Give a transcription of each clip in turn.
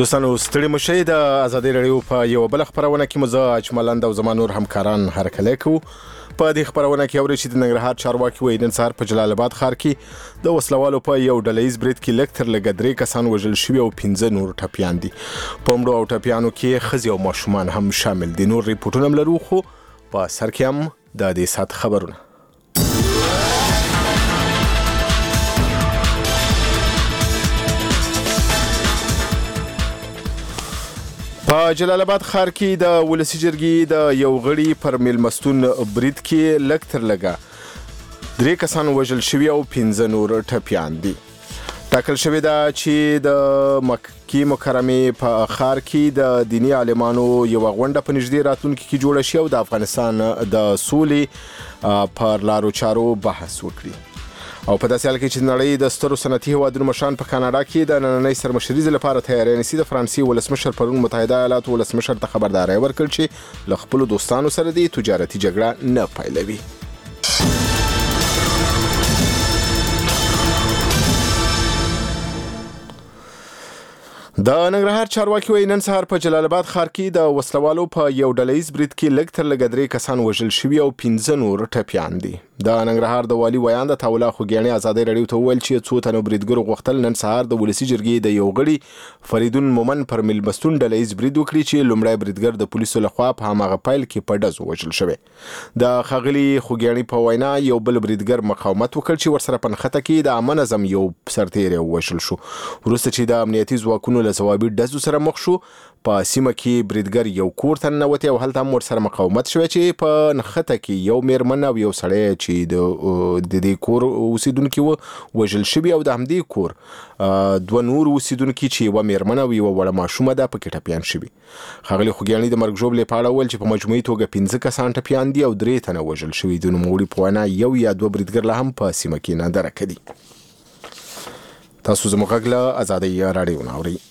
دوستانو ستړي مشئ د ازادي راډیو په یو بل خبرونه کې مزه اجملند او زما نور همکاران هرکلی کوو. په دې خبرونه کې اورئ چې د ننګرهار چارواکي وایي نن سهار په جلال آباد ښار کې د وسلوالو په یو ډلهیز برید کې لږ تر لږه 3 کسان وژل شوي او 15 نور ټپیان دي. په مړو او ټپیانو کې ښځې او ماشومان هم شامل دي. نور ریپورټونه هم لرو خو په سر کې هم د دې ساعت خبرونه. په جلال آباد ښار کې د ولسي جرګې د یو غړي پر میلمستون برید کې لږ تر لږه 3 کسان وژل شوي او 15 نور ټپیان دي. ټاکل شوې ده چې د مکې مکرمې په ښار کې د دیني عالمانو یوه غونډه په نږدې راتلونکي کې جوړه شي او د افغانستان د سولې پر لارو چارو بحث وکړي. او په داسې حال کې چې نړۍ د سترو صنعتي هیوادونو مشران په کاناډا کې د نننۍ سرمشریزې لپاره تیاری نیسي، د فرانسې ولسمشر پرون متحده ایالاتو ولسمشر ته خبرداری ورکړ چې له خپلو دوستانو سره د تجارتي جګړه نه پیلوي. د ننګرهار چارواکي وایي نن سهار په جلال آباد ښار کې د وسلوالو په یو ډلهیز برید کې لږ تر لږه 3 کسان وژل شوي او 15 نور ټپیان دي. د ننګرهار د والي ویان د تاوله خوګیاڼي ازادي راډیو ته وویل چې څو تنو بریدګرو غوښتل نن سهار د ولسي جرګې د یو غړي فریدون مومن پر میلمستون ډلهیز برید وکړي چې لومړی بریدګر د پولیسو لخوا په هماغه پیل کې په ډزو وژل شوی. د ښاغلي خوګیاڼي په وینا یو بل بریدګر مقاومت وکړ چې ورسره په نښته کې د عامه نظم یو سرتیری ووژل شو. وروسته چې د امنیتي ځواکونو له ځوابي ډزو سره مخ شو، په سیمه کې بریدګر یو کور ته ننوتی او هلته هم ورسره مقاومت شوی چې په نښته کې یو میرمن او یو سړی چې د دې کور اوسیدونکي وژل شوي او د همدې کور 2 نور اوسیدونکي چې یوه میرمن او یوه وړه ماشومه ده پکې ټپیان شوي. ښاغلي خوګیاڼي د مرګ ژوبلې په اړه وویل چې په مجموعي توګه 15 کسان ټپیان دي او 3 تنه وژل شوي. د نوموړي په وینا 1 یا 2 بریدګر لا هم په سیمه کې نه درکه دي. تاسو زموږ غږ له ازادۍ راډیو نه اورئ.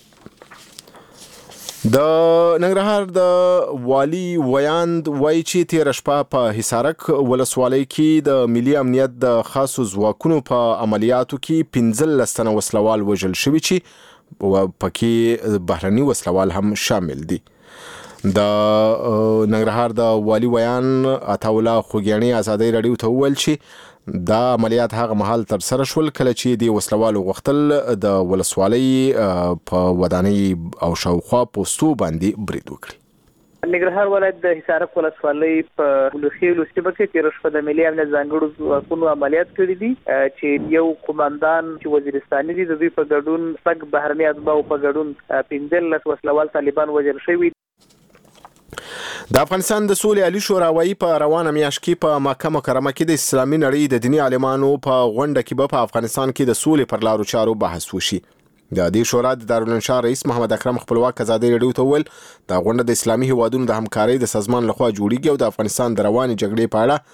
د ننګرهار د والي ویاند وایي چې تېره شپه په حصارک ولسوالۍ کې د ملي امنیت د خاصو ځواکونو په عملیاتو کې 15 تنه وسلوال وژل شوي چې پکې بهرني وسلوال هم شامل دي. د ننګرهار د والي ویان عطاالله خوګیاڼي ازادي راډیو ته وویل چې دا عملیات هغه مهال تر سره شول کله چې د وسلوالو غوښتل د ولسوالۍ په ودانۍ او شاوخوا پوستو باندې برید وکړي. ننګرهار ولایت د حصارک ولسوالۍ په ولخیلو سیمه کې تېره شپه د ملي امنیت ځانګړو ځواکونو عملیات کړي دي چې یو قوماندان چې وزیرستاني دي د دوی په ګډون 6 بهرني اتباعو په ګډون 15 وسلوال طالبان وژل شوي. د افغانستان د سولې عالي شورا په روانه میاشت کې په مکه مکرمه کې د اسلامي نړۍ د دیني عالمانو په غونډه کې به په افغانستان کې د سولې پر لارو چارو بحث وشي. د دې شورا د دارالانشا رئیس محمد اکرم خپلواک ازادي راډیو ته وویل دا غونډه د اسلامي هیوادونو د همکارۍ د سازمان لخوا جوړیږي او د افغانستان د روانې جګړې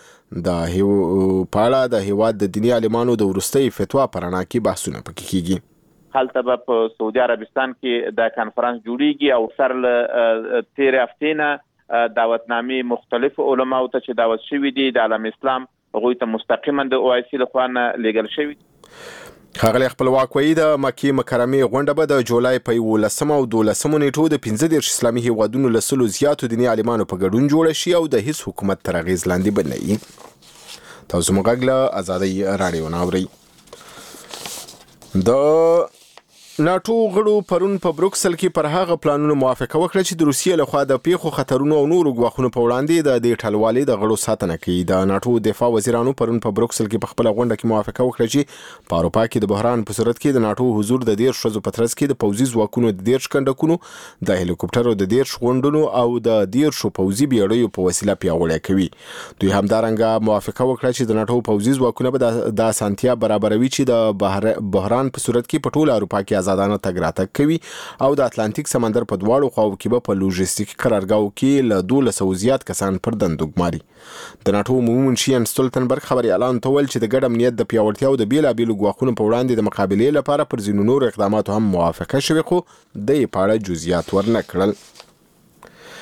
په اړه د هیواد د دیني عالمانو د وروستۍ فتوا په رڼا کې بحثونه پکې کیږي. هلته به په سعودي عربستان کې د کانفرنس جوړیږي او سر له تېرې هفتې نه دعوتنامې مختلف علماو ته چې دعوت شوي دي د عالم اسلام هغوی ته مستقیما د OIC لخوا نه لیږل شوي. ښاغلی خپلواک وایي د مکې مکرمې غونډه به د جولای په 11 او 12 نیټو د 15 اسلامي هیوادونو له 100 زیاتو دیني عالمانو په ګډون جوړه شي او د هیڅ حکومت تر اغېز لاندې به نه وي. تاسو موږ غږ له ازادۍ راډیو نه اورئ. د ناټو غړو پرون په بروکسل کې پر هغه پلانونو موافقه وکړه چې د روسیې لخوا د پیښو خطرونو او نورو ګواښونو په وړاندې د دې ټلوالې د غړو ساتنه کوي. د ناټو دفاع وزیرانو پرون په بروکسل کې په خپله غونډه کې موافقه وکړه چې په اروپا کې د بحران په صورت کې د ناټو حضور د 10 ورځو په ترڅ کې د پوځي ځواکونو د 10 کنډکونو د هلیکوپټرو د 10 غونډونو او د 10 پوځي بیړیو په وسیله پیاوړی کوي. دوی همدارنګه موافقه وکړه چې د ناټو پوځي ځواکونه به د اسانتیا برابروي چې د بحران په صورت کې په ټوله اروپا کې آزادانه تګ راتګ کوي او د اتلانتیک سمندر په دواړو خواو کې به په لوژستیکي قرارګاو کې له 1200 زیات کسان پر دندو ګماري. د ناټو عمومي منشي یانس ستولتنبرګ خبریالانو ته وویل چې د ګډ امنیت د پیاوړتیا او د بېلابېلو ګواښونو په وړاندې د مقابلې لپاره پر ځینو نورو اقداماتو هم موافقه شوې خو د یې په اړه جزئیات ورنه کړل.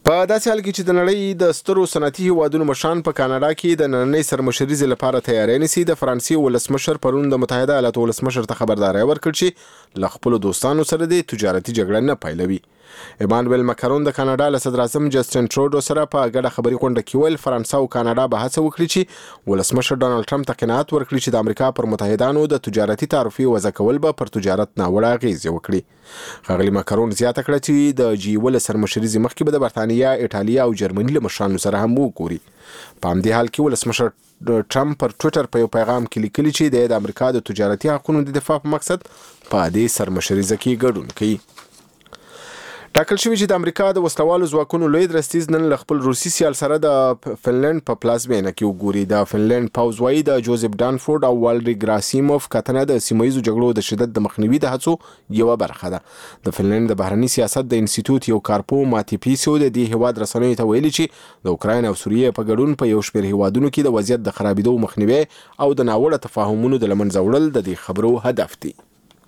په داسې حال کې چې د نړۍ د سترو صنعتي هیوادونو مشران په کاناډا کې د نننۍ سرمشریزې لپاره تیاری نیسي، د فرانسې ولسمشر پرون د متحده ایالاتو ولسمشر ته خبرداری ورکړ چې له خپلو دوستانو سره د تجارتي جګړه نه پیلوي. ایمانویل ماکرون د کاناډا له صدر اعظم جسټین ټروډو سره په ګډه خبري غونډه کې ویل فرانسه او کاناډا به هڅه وکړي چې ولسمشر ډانلډ ټرمپ ته قناعت ورکړي چې د امریکا پر متحدانو د تجارتي تعرفې وضع کول به پر تجارت ناوړه اغیزې وکړي. ښاغلي ماکرون زیاته کړه چې د G7 سرمشریزې مخکې به د برتانیا، ایټالیا او جرمني له مشرانو سره هم وګوري. په همدې حال کې ولسمشر ټرمپ پر ټویټر په یو پیغام کې لیکلي چې د امریکا د تجارتي حقوقو د دفاع په مقصد په دې سرمشریزه کې ګډون کوي. ټاکل شوی چې د امریکا د وسلوالو ځواکونو لوی درستیز نن له خپل روسي سیال سره د فنلند په پلازمینه کې وګوري. د فنلند پوځ وايي د جوزف ډانفورد او والډي ګراسیموف کتنه د سیمایي جګړو د شدت د مخنیوي د هڅو یوه برخه ده. د فنلند د بهرني سیاست د انسټیټیوټ یو کارپو ماتیپیسو د دې هیواد رسنیو ته ویلي چې د اوکراین او سوریې په ګډون په یو شمېر هیوادونو کې د وضعیت د خرابېدو مخنیوي او د ناوړه تفاهمونو د له منځه وړل د دې خبرو هدف دي.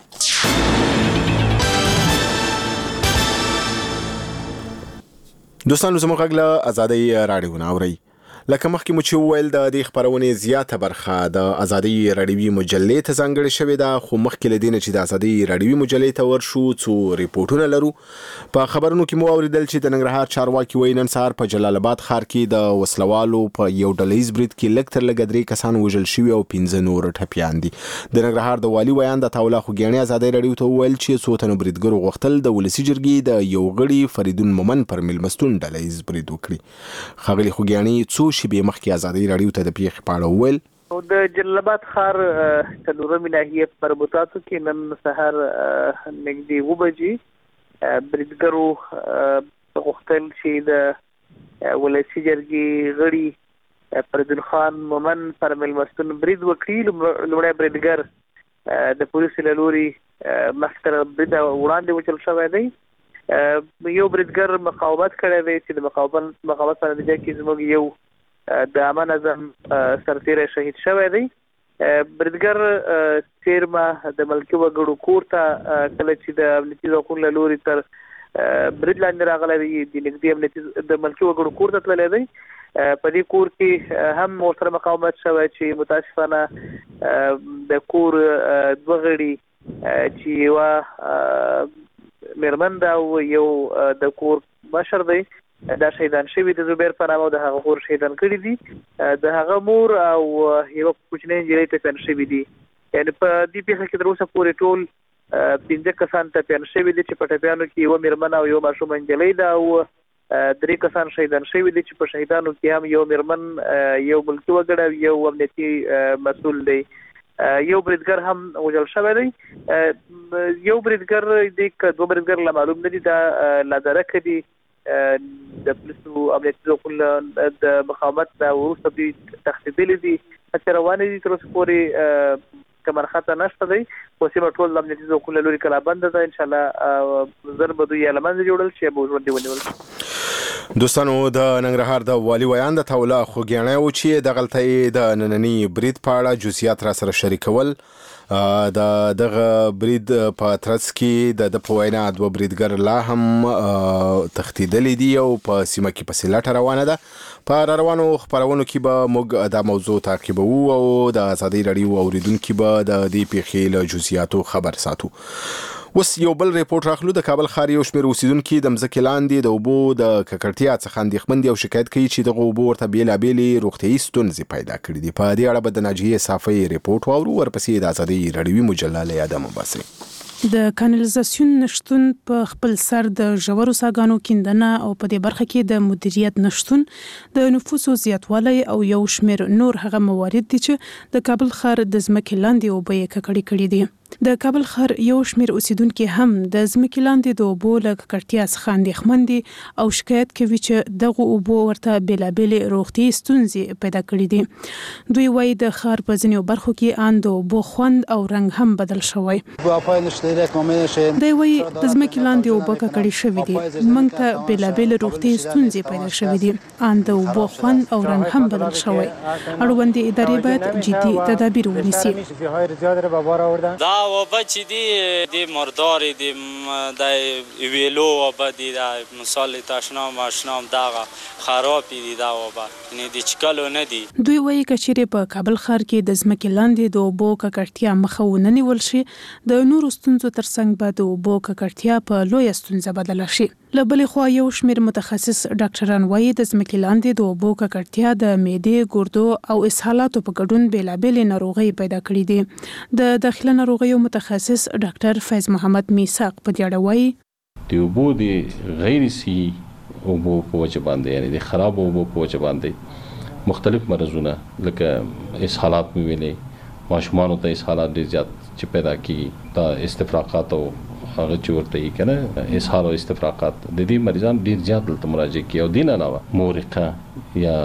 دوستانو زموږ غږ له ازادۍ راډیو نه اورئ. لکه مخکې مو چې وویل د دې خپرونې زیاته برخه د ازادۍ راډیوي مجلې ته ځانګړې شوې ده، خو مخکې له دې نه چې د ازادۍ راډیوي مجلې ته ورشو څو ریپورټونه لرو. په خبرونو کې مو اوریدل چې د ننګرهار چارواکي وایي نن سهار په جلال آباد ښار کې د وسلوالو په یو ډلهیز برید کې لږ تر لږه 3 کسان وژل شوي او 15 نور ټپیان دي. د ننګرهار د والي ویان د عطاالله خوګیاڼي ازادۍ راډیو ته وویل چې څو تنو بریدګرو غوښتل د ولسي جرګې د یو غړي فریدون مومن پر میلمستون ډلهیز برید وکړي. ښاغلي خوګیاڼي څو شیبې مخکې ازادۍ راډیو ته د پیښې په اړه وویل د جلال آباد ښار څلورمې ناحیې په مربوطاتو کې نن سهار نږدې 9 بجې بریدګرو غوښتل چې د ولسي جرګې غړي فریدون خان مومن پر میلمستون برید وکړي. لومړی بریدګر د پولیسو له لوري مخکې تر برید وړاندې وچل شوی دی. یو بریدګر مقاومت کړی دی چې د مقاومت په نتیجه کې زموږ یو د عامه نظم سرتیری شهید شوی دی. بریدګر څیرمه د ملکي وګړو کور ته کله چې د امنیتي ځواکونو له لوري تر برید لاندې راغلی دی د نږدې امنیتي د ملکي وګړو کور ته تللی دی. په دې کور کې هم ورسره مقاومت شوی چې متاسفانه د کور 2 غړي چې یوه میرمن ده او یو د کور مشر دی دا شهیدان شوي د زبیر په نامه او د هغه خور شهیدان کړي دي. د هغه مور او یوه کوچنۍ نجلۍ ټپیان شوي دي. یعنې په دې پیښه کې تر اوسه پورې ټول 15 کسان ټپیان شوي دي چې په ټپیانو کې یوه میرمن او یوه ماشومه نجلۍ ده او 3 کسان شهیدان شوي دي چې په شهیدانو کې هم یو میرمن، یو ملکي وګړی او یو امنیتي مسؤل دی. یو بریدګر هم وژل شوی دی. یو بریدګر دی که 2 بریدګر لا معلوم نه دي. دا لا درکه دي د پولیسو امنیتي ځواکونو د مقاومت نه وروسته دوی تښتېدلي دي. هڅې روانې دي، تر اوسه پورې کمر خطه نشته دی. خو سیمه ټول د امنیتي ځواکونو له لوري کلابنده ده. انشاءالله ژر به دوی له منځه جوړل شي، به ژوندي ونیول شي. دوستانو د ننګرهار د والي ویان د عطاالله خوګیاڼي و چې دغلته د ننني برید په اړه جزئیات را سره شریکول. د دغه برید په ترڅ کې د په وینا 2 بریدګر لا هم تښتېدلي دي او په سیمه کې پسې لټه روانه ده. په روانو خپرونو کې به موږ دا موضوع تعقیبوو او د ازادۍ راډیو اوریدونکو به د دې پیښې له جزئیاتو خبر ساتو. اوس یو بل ریپورت راخلو. د کابل ښار یو شمېر اوسیدونکي د مځکې لاندې د اوبو د ککړتیا څخه اندېښمن دي او شکایت کوي چې دغه اوبو ورته بېلابېلې روغتیایي ستونزې پیدا کړي دي. په دې اړه به د ناجیې صافۍ ریپورت واورو، ورپسې د ازادۍ راډیوي مجله له یاده مباسي. د کانالیزاسیون نشتون په خپل سر د ژورو څاګانو کیندنه او په دې برخه کې د مدیریت نشتون د نفوسو زیاتوالی او یو شمېر نور هغه موارد دي چې د کابل ښار د ځمکې لاندې اوبه یې ککړې کړي دي. د کابل ښار یو شمېر اوسیدونکي هم د ځمکې لاندې د اوبو له ککړتیا څخه اندېښمن دي او شکایت کوي چې دغه اوبو ورته بېلابېلې روغتیایي ستونزې پیدا کړي دي. دوی وایي د ښار په ځینو برخو کې ان د اوبو خوند او رنګ هم بدل شوی. دوی وایي د ځمکې لاندې اوبه ککړې شوي دي، موږ ته بېلابېلې روغتیایي ستونزې پیدا شوي دي، ان د اوبو خوند او رنګ هم بدل شوی. اړوندې ادارې باید جدي تدابیر ونیسي. اوبه چې دي د مرداري د د ویلو وبا دي د مثال تاشنا ماشنا دغه خراب دي دا وبا نه دي چکلو نه دي. دوی وایي کچېرې په کابل ښار کې د ځمکې لاندې د اوبو ککړتیا مخه ونه نیول شي د نورو ستونزو ترڅنګ به د اوبو ککړتیا په لویه ستونزه بدله شي. له بلې خوا یو شمېر متخصص ډاکټران وایي د ځمکې لاندې د اوبو ککړتیا د معدې، ګردو او اسهالاتو په ګډون بېلابېلې ناروغۍ پیدا کړي دي. د داخله ناروغیو متخصص ډاکټر فیض محمد میثاق په دې اړه وایي د اوبو د غیر صحي اوبو په وجه باندې یعنی د خراب اوبو په وجه باندې مختلف مرضونه لکه اسهالات مې ویلې ماشومانو ته اسهالات ډېر زیات چې پیدا کیږي دا استفراقات او هغه چې ورته یې کنه اسهال او استفراقات د دې مریضان ډېر زیات دلته مراجعه کوي او دین علاوه مورقه یا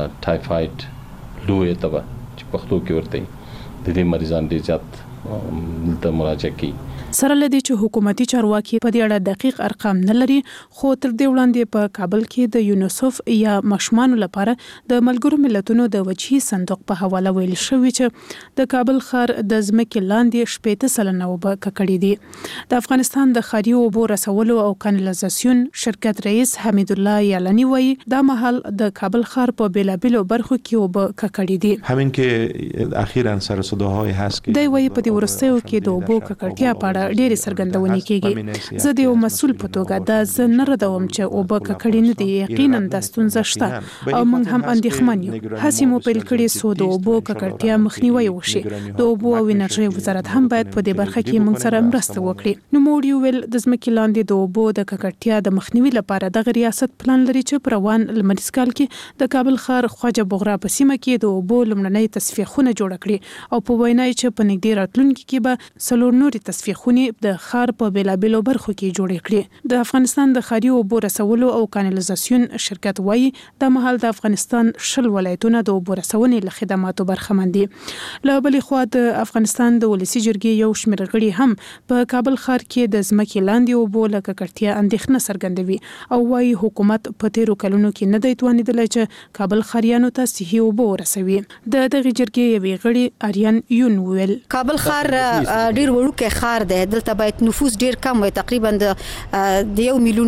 ټایفاید لوی تبه چې پښتو کې ورته د دې مریضان ډېر زیات دلته مراجعه کوي. سره لدی چې حکومتي چارواکي په دې اړه دقیق ارقام نه لري خو تر دې وړاندې په کابل کې د یونیسف یا ماشومانو لپاره د ملګرو ملتونو د وجهي صندوق په حواله ویل شوی چې د کابل ښار د ځمکې لاندې 80% اوبه ککړې دي. د افغانستان د ښاري اوبو رسولو او کانالیزاسیون شرکت رئیس حمید الله یالنی وایي دا مهال د کابل ښار په بیلابیلو برخو کې اوبه ککړې دي. همین که اخیراً سر و صداهای هست که دی وایي په دې ورستیو کې د اوبو ککړتیا په اړه ډېرې څرګندونې کیږي. زه د یو مسؤل په توګه دا زه نه ردوم چې اوبه ککړې نه دي. یقینا دا ستونزه شته او موږ هم اندېښمن یو. هڅې مو پیل کړې څو د اوبو ککړتیا مخنیوی وشي. د اوبو او انرژۍ وزارت هم باید په دې برخه کې موږ سره مرسته وکړي. نو موږ ویل د ځمکې لاندې د اوبو د ککړتیا د مخنیوي لپاره د ریاست پلان لري چې په روان لمریز کال کې د کابل ښار خواجه بغرا په سیمه کې د اوبو لومړنۍ تصفیه خونه جوړ کړي او په وینا چې په نږدې راتلونکي کې به څلور نورې تصفیه خونې د ښار په بیلابیلو برخو کې جوړې کړي. د افغانستان د ښاري اوبو رسولو او کانالیزاسیون شرکت وایي د مهال د افغانستان 10 ولایتونه د اوبو رسونې له خدماتو برخمن دي. له بلې خوا د افغانستان د ولسي جرګې یو شمېر غړي هم په کابل ښار کې د ځمکې لاندې اوبو له ککړتیا اندېښنه څرګندوي او وایي حکومت په تیرو کلونو کې نه دی توانېدلی چې کابل ښاریانو ته صحي اوبه ورسوي. د دغې جرګې یوې غړي آریان یون ویل کابل ښار ډیر وړوکی ښار دی. دلته باید نفوس ډیر کم وي. تقریبا د 1 میلیون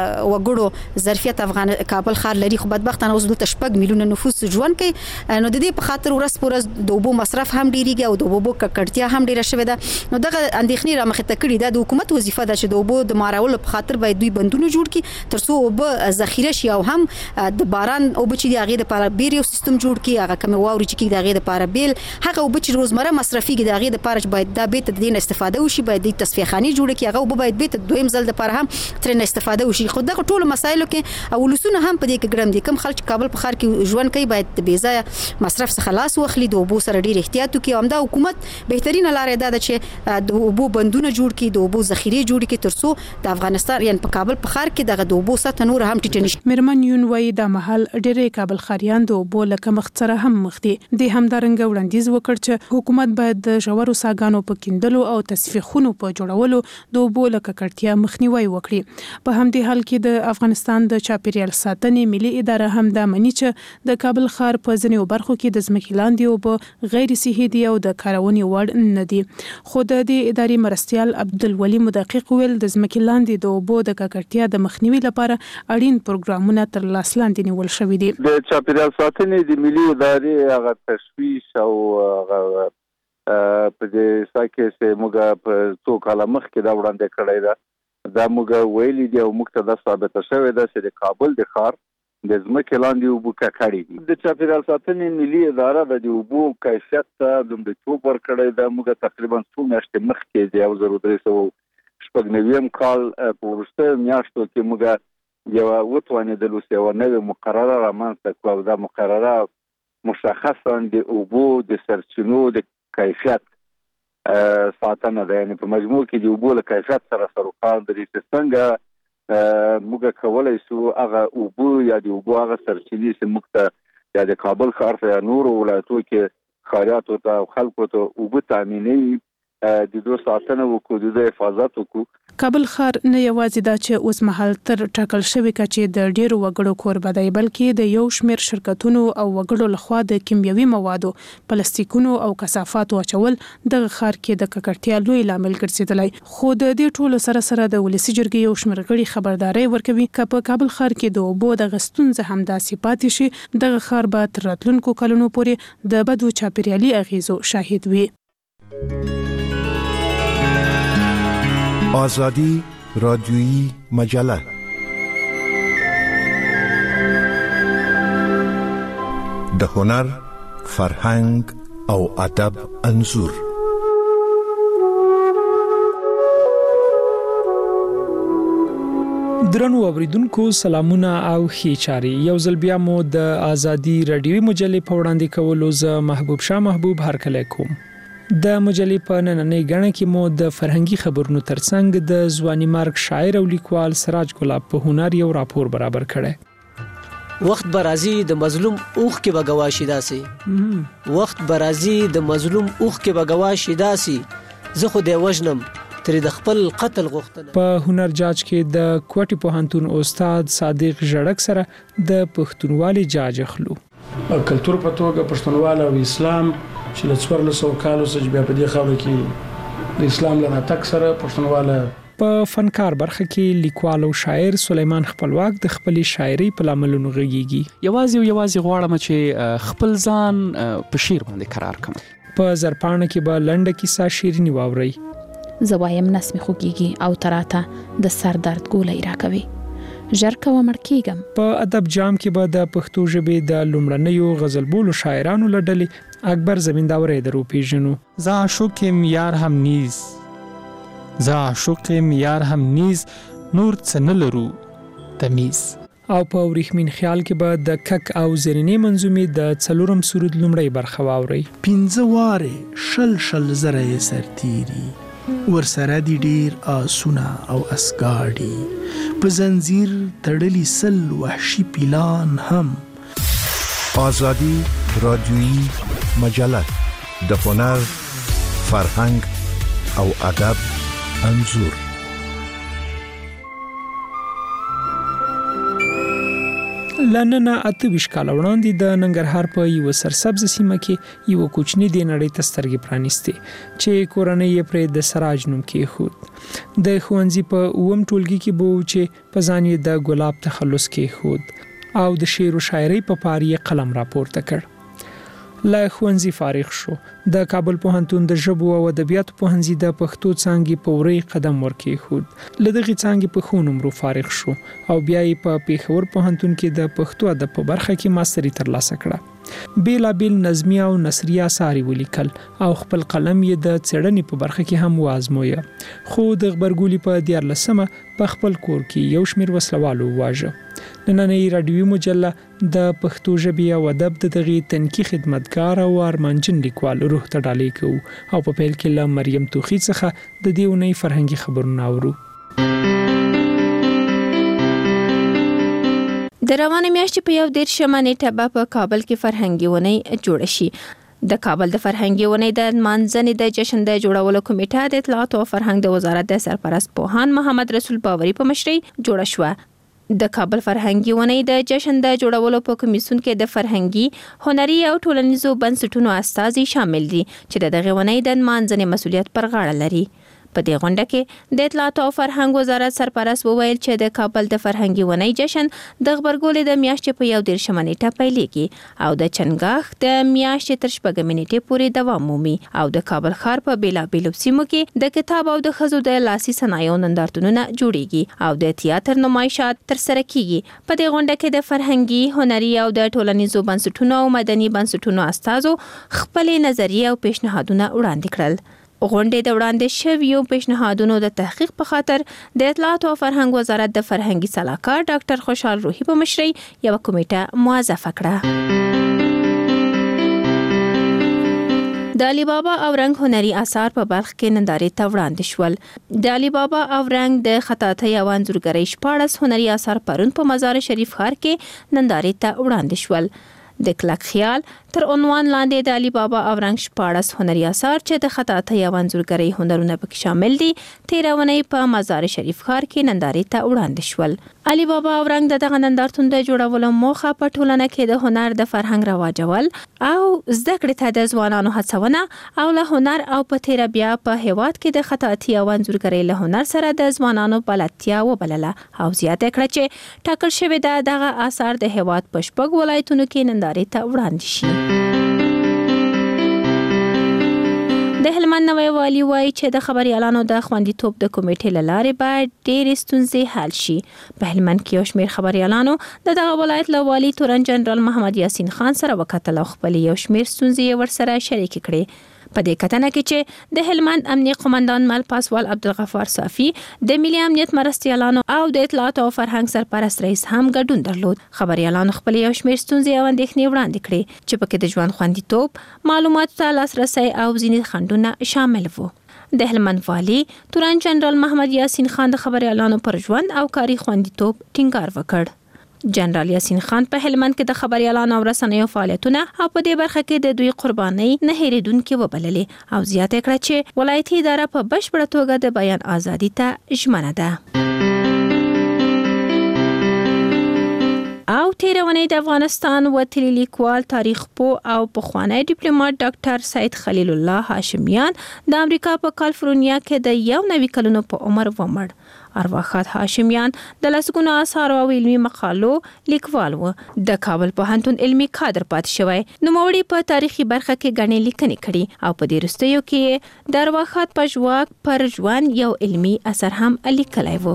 وګړو ظرفیت کابل ښار لري خو بدبختانه اوس دلته 6 میلیونه نفوس ژوند کوي. نو د دې په خاطر ورځ پر ورځ د اوبو مصرف هم ډیریږي او د اوبو ککړتیا هم ډیره شوې ده. نو دغه اندېښنې را مخې ته کړي ده. د حکومت وظیفه ده چې د اوبو د مارولو په خاطر باید دوی بندونه جوړ کړي ترڅو اوبه ذخیره شي او هم د باران اوبه چې د هغې لپاره بیل یو سیستم جوړ کړي. هغه کومې واورې چې کېږي د هغې لپاره بیل هغه اوبه چې روزمره مصرفيږي د هغې لپاره چې باید دا بیرته د دې استفاده وشي. باید د تصفیه خانې جوړ کړي. هغه اوبه باید بیرته دویم ځل لپاره هم ترې استفاده وشي. خو دغه ټول مسایلو کې او ولسونه هم په دې کې ګرم دي. کوم خلک کابل په ښار کې ژوند کوي باید د بې ځایه مصرف څخه لاس واخلي. د اوبو سره ډیر احتیاط وکړي. همدا حکومت بهترینه لار ده چې د اوبو بندونه جوړ کړي، د اوبو ذخیره جوړ کړي ترڅو د افغانستان یعنی په کابل په ښار کې دغه د اوبو سطح نور هم ټیټ نشي. میرمن یون وایي د محل ډېرې کابل ښاریان د اوبو له کمښت سره هم مخ دي. د همدارنګه وړاندیز وکړ چې حکومت باید د ژورو څاګانو په کیندلو او تصفیه خونو په جوړولو د اوبو له ککړتیا مخنیوي وکړي. په همدې حال کې د افغانستان د چاپیریال ساتنې ملي اداره هم دا مني چې د کابل ښار په ځینو برخو کې د ځمکې لاندې اوبه غیر صحي دي او د کارونې وړ نه دي. خو د دې ادارې مرستیال عبدالولي مدقق ویل د ځمکې لاندې د اوبو د ککړتیا د مخنیوي لپاره اړین پروګرامونه تر لاس لاندې نیول شوي دي. د چاپیریال ساتنې د ملي ادارې هغه تشویش او په دې ساکه چې موږ په څو کال مخکې دا وړاندې کړی ده. دا موږ ویلي دي او موږ ته دا ثابته شوې ده چې د کابل د ښار د ځمکې لاندې اوبه ککړې دي. د چاپیریال ساتنې ملي اداره د اوبو کیفیت ته لومړیتوب ورکړی ده. موږ تقریبا څو میاشتې مخکې د 1396 کال په وروستیو میاشتو کې موږ یو وتوانېدلو چې یوه نوې مقرره رامنځته کړو او دا مقرره مشخصا د اوبو د سرچینو د کیفیت ساتنه ده. یعنې په مجموع کې د اوبو له کیفیت سره سروکار لري چې څنګه موږ کولی شو هغه اوبه یا د اوبو هغه سرچینې چې موږ ته یا د کابل ښار ته یا نورو ولایتو کې ښاریاتو ته او خلکو ته اوبه تامینوي د دوه ساتنه وکړو د حفاظت وکړو. کابل ښار نه یوازې دا چې اوس مهال تر ټاکل شوی کچې د ډیرو وګړو کوربه دی بلکې د یو شمېر شرکتونو او وګړو لخوا د کیمیاوي موادو پلاستیکونو او کثافاتو اچول د ښار کې د ککړتیا لوی لامل ګرځیدلی. خو د دې ټولو سره سره د ولسی جرګې یو شمېر غړي خبرداري ورکوي چې په کابل ښار کې د اوبو د غستونځ همداسې پاتې شي دغه ښار به تر راتلونکو کلونو پورې د بدو چاپیریالي اغیزو شاهد وي. آزادی رادیویی مجله د هنر، فرهنګ او ادب انځور. درنو اوریدونکو سلامونه او ښې چاري. یو ځل بیا مو د آزادی رادیویی مجلې په وړاندې کولو زه محبوب شاه محبوب هرکلی کوم. د مجلې په نننۍ غاڼه کې مو د فرهنګي خبرونو ترڅنګ د ځواني مرګ شاعر او لیکوال سراج ګلاب په هنر یو راپور برابر کړی. وخت برازي د مظلوم اوخ کې بغواشي داسي وخت برازي د مظلوم اوخ کې بغواشي داسي زه خو د وژنم تر د خپل قتل غوښتنه. په هنر جاج کې د کوټي پوهنتون استاد صادق ژړک سره د پښتونوالي جاج اخلو. کلتور په توګه پښتونواله او اسلام چې له 1400 کالو څخه بیا په دې خاوره کې د اسلام له راتګ سره پښتونواله. په فنکار برخه کې لیکوال او شاعر سلیمان خپلواک د خپل شاعري په لاملونو غږیږي. یوازې غواړم چې خپل ځان په شعر باندې قرار کړم. په زرپانه کې به لنډه کیسه شیرینی واوري. زوایم نسمه خوږیږي او تراته د سر درد ګولې راکوي. ژر کوه مړ کېږم. په ادب جام کې به د پښتو ژبې د لومړنیو غزل بولو شاعرانو له ډلې اکبر زمینداوری درو پیژنو. زه عاشقم یار هم نیز زه عاشقم یار هم نیز نور څه نه لرو تمیز. او په وریښمین خیال کې به د کک او زرینې منظومې د څلورم سرود لومړی برخه واوري. 15 واره شل زره سرتيري ورسره دي ډیر آسونه او اسګاډي په زنجیر تړلي سل وحشي پیلان هم. آزادی رادیویی مجله د هنر، فرهنګ او ادب انځور. لننه 28 کال وړاندې د ننګرهار په یو سرسبز سیمه کې یو کوچنی د نړۍ تسترګې پرانیستي چې کورنۍ یې پر د سراج نوم کې خود د خوانزي په اوم ټولګي کې بو چې په ځان یې د ګلاب تخلص کې خود او د شعر او شاعري په پاری قلم راپورته کړ. لا خوانزي فارغ شو. د کابل پوهنتون د ژبو او ادبیاتو پوهنځي د پښتو څانګې په وری قدم ورکې خود. لدغه څانګې په خو نمرو فارغ شو او بیا یې په پیښور پوهنتون کې د پښتو ادب په برخه کې ماستری ترلاسه کړه. بیلابیل نظمی او نثری اثار ولیکل او خپل قلم یې د څېړنې په برخه کې هم وازمویه. خو د خبرګولي په 14 په خپل کور کې یو شمېر وسلوالو واژه. نننۍ رادیویي مجله د پښتو ژبې او ادب د دغه تنقیح خدمتګار او ارمانجن لیکوال روح ته ډالۍ کوو او په پیل کې له مریم توخی څخه د دې ونې فرهنګي خبرونه اورو. د روانه میاشتې په 11 نیټه په کابل کې فرهنګي ونې جوړ شي. د کابل د فرهنګي ونې د مانځنې د جشن د جوړولو کمیټه د اطلاعات او فرهنګ د وزارت د سرپرست پوهان محمد رسول باوري په مشرۍ جوړه شوه. د کابل فرهنګي ونې د جشن د جوړولو په کمیسیون کې د فرهنګي، هنري او ټولنیزو بنسټونو استازي شامل دي چې دغه ونې د مانځنې مسولیت پر غاړه لري. په دې غونډه کې د اطلاعات او فرهنګ وزارت سرپرست وویل چې د کابل د فرهنګي ونې جشن د خبرګولې د میاشتې په 11 نیټه پیلېږي او د چنګاښ د میاشتې تر 6 نیټې پورې دوام مومي او د کابل ښار په بیلابیلو سیمو کې د کتاب او د ښځو د لاسي صنایعو نندارتونونه جوړیږي او د تیاتر نمایشات ترسره کیږي. په دې غونډه کې د فرهنګي، هنري او د ټولنیزو بنسټونو او مدني بنسټونو استازو خپل نظریه او پیشنهادونه وړاندې کړل. غونډې د وړاندې شویو پیشنهادونو د تحقیق په خاطر د اطلاعات او فرهنګ وزارت د فرهنګي صلاحکار ډاکټر خوشحال روحي په مشرۍ یو کمیټه موظفه کړه. د علي بابا او رنګ هنري آثار په بلخ کې نندارې ته وړاندې شول. د علي بابا او رنګ د خطاطۍ او انځورګرۍ 14 هنري آثار پرون په مزار شریف ښار کې نندارې ته وړاندې شول. د کلک خیال تر عنوان لاندې د علي بابا او رنګ 14 هنري اثار چې د خطاطۍ او انځورګرۍ هنرونه پکې شامل دي 13 ونې په مزار شریف ښار کې نندارې ته وړاندې شول. علي بابا او رنګ دغه نندارتون د جوړولو موخه په ټولنه کې د هنر د فرهنګ رواجول او زده کړې ته د ځوانانو هڅونه او له هنر او په تیر بیا په هیواد کې د خطاطۍ او انځورګرۍ له هنر سره د ځوانانو بلدتیا وبلله او زیاته کړه چې ټاکل شوی دغه آثار د هیواد په شپږ ولایتونو کې نندارې ته وړاندې شي. د هلمند نوی والی وایي چې د خبريالانو د خوندیتوب د کمیټې له لارې باید ډېرې ستونزې حل شي. په هلمند کې یو شمېر خبريالانو د دغه ولایت له والي تورن جنرال محمد یاسین خان سره وکتل او خپل یو شمېر ستونزې ورسره شریک کړې. په دې کتنه کې چې د هلمند امنیه قومندان مل پاسوال عبدالغفار صافي د ملي امنیت مرستیالانو او د اطلاعات او فرهنګ سرپرست رئیس هم ګډون درلود. خبريالانو خپل یو شمېر ستونزې او اندېښنې وړاندې کړې چې پکې د ژوند خوندیتوب، معلوماتو ته لاسرسی او ځینې خنډونه شامل وو. د هلمند والي تورن جنرال محمد یاسین خان د خبريالانو پر ژوند او کاري خوندیتوب ټینګار وکړ. جنرال یاسین خان په هلمند کې د خبريالانو او رسنیو فعالیتونه او په دې برخه کې د دوی قربانۍ نه هېریدونکې وبللې او زیاته کړه چې ولایتي اداره په بشپړه توګه د بیان ازادي ته ژمنه ده. او تیرونی د افغانستان وتلی لیکوال، تاریخ پوه او پخوانی ډیپلوماټ ډاکټر سید خلیل الله هاشمیان د امریکا په کالیفورنیا کې د 19 کلونو په عمر ومړ. ارواښاد هاشمیان د لسګونو آثارو او علمي مقالو لیکوال و. د کابل پوهنتون علمي کادر پاتې شوی. نوموړي په تاریخي برخه کې غني لیکنې کړي او په دې وروستیو کې د ارواښاد په ژواک پر ژوند یو علمي اثر هم لیکلی و.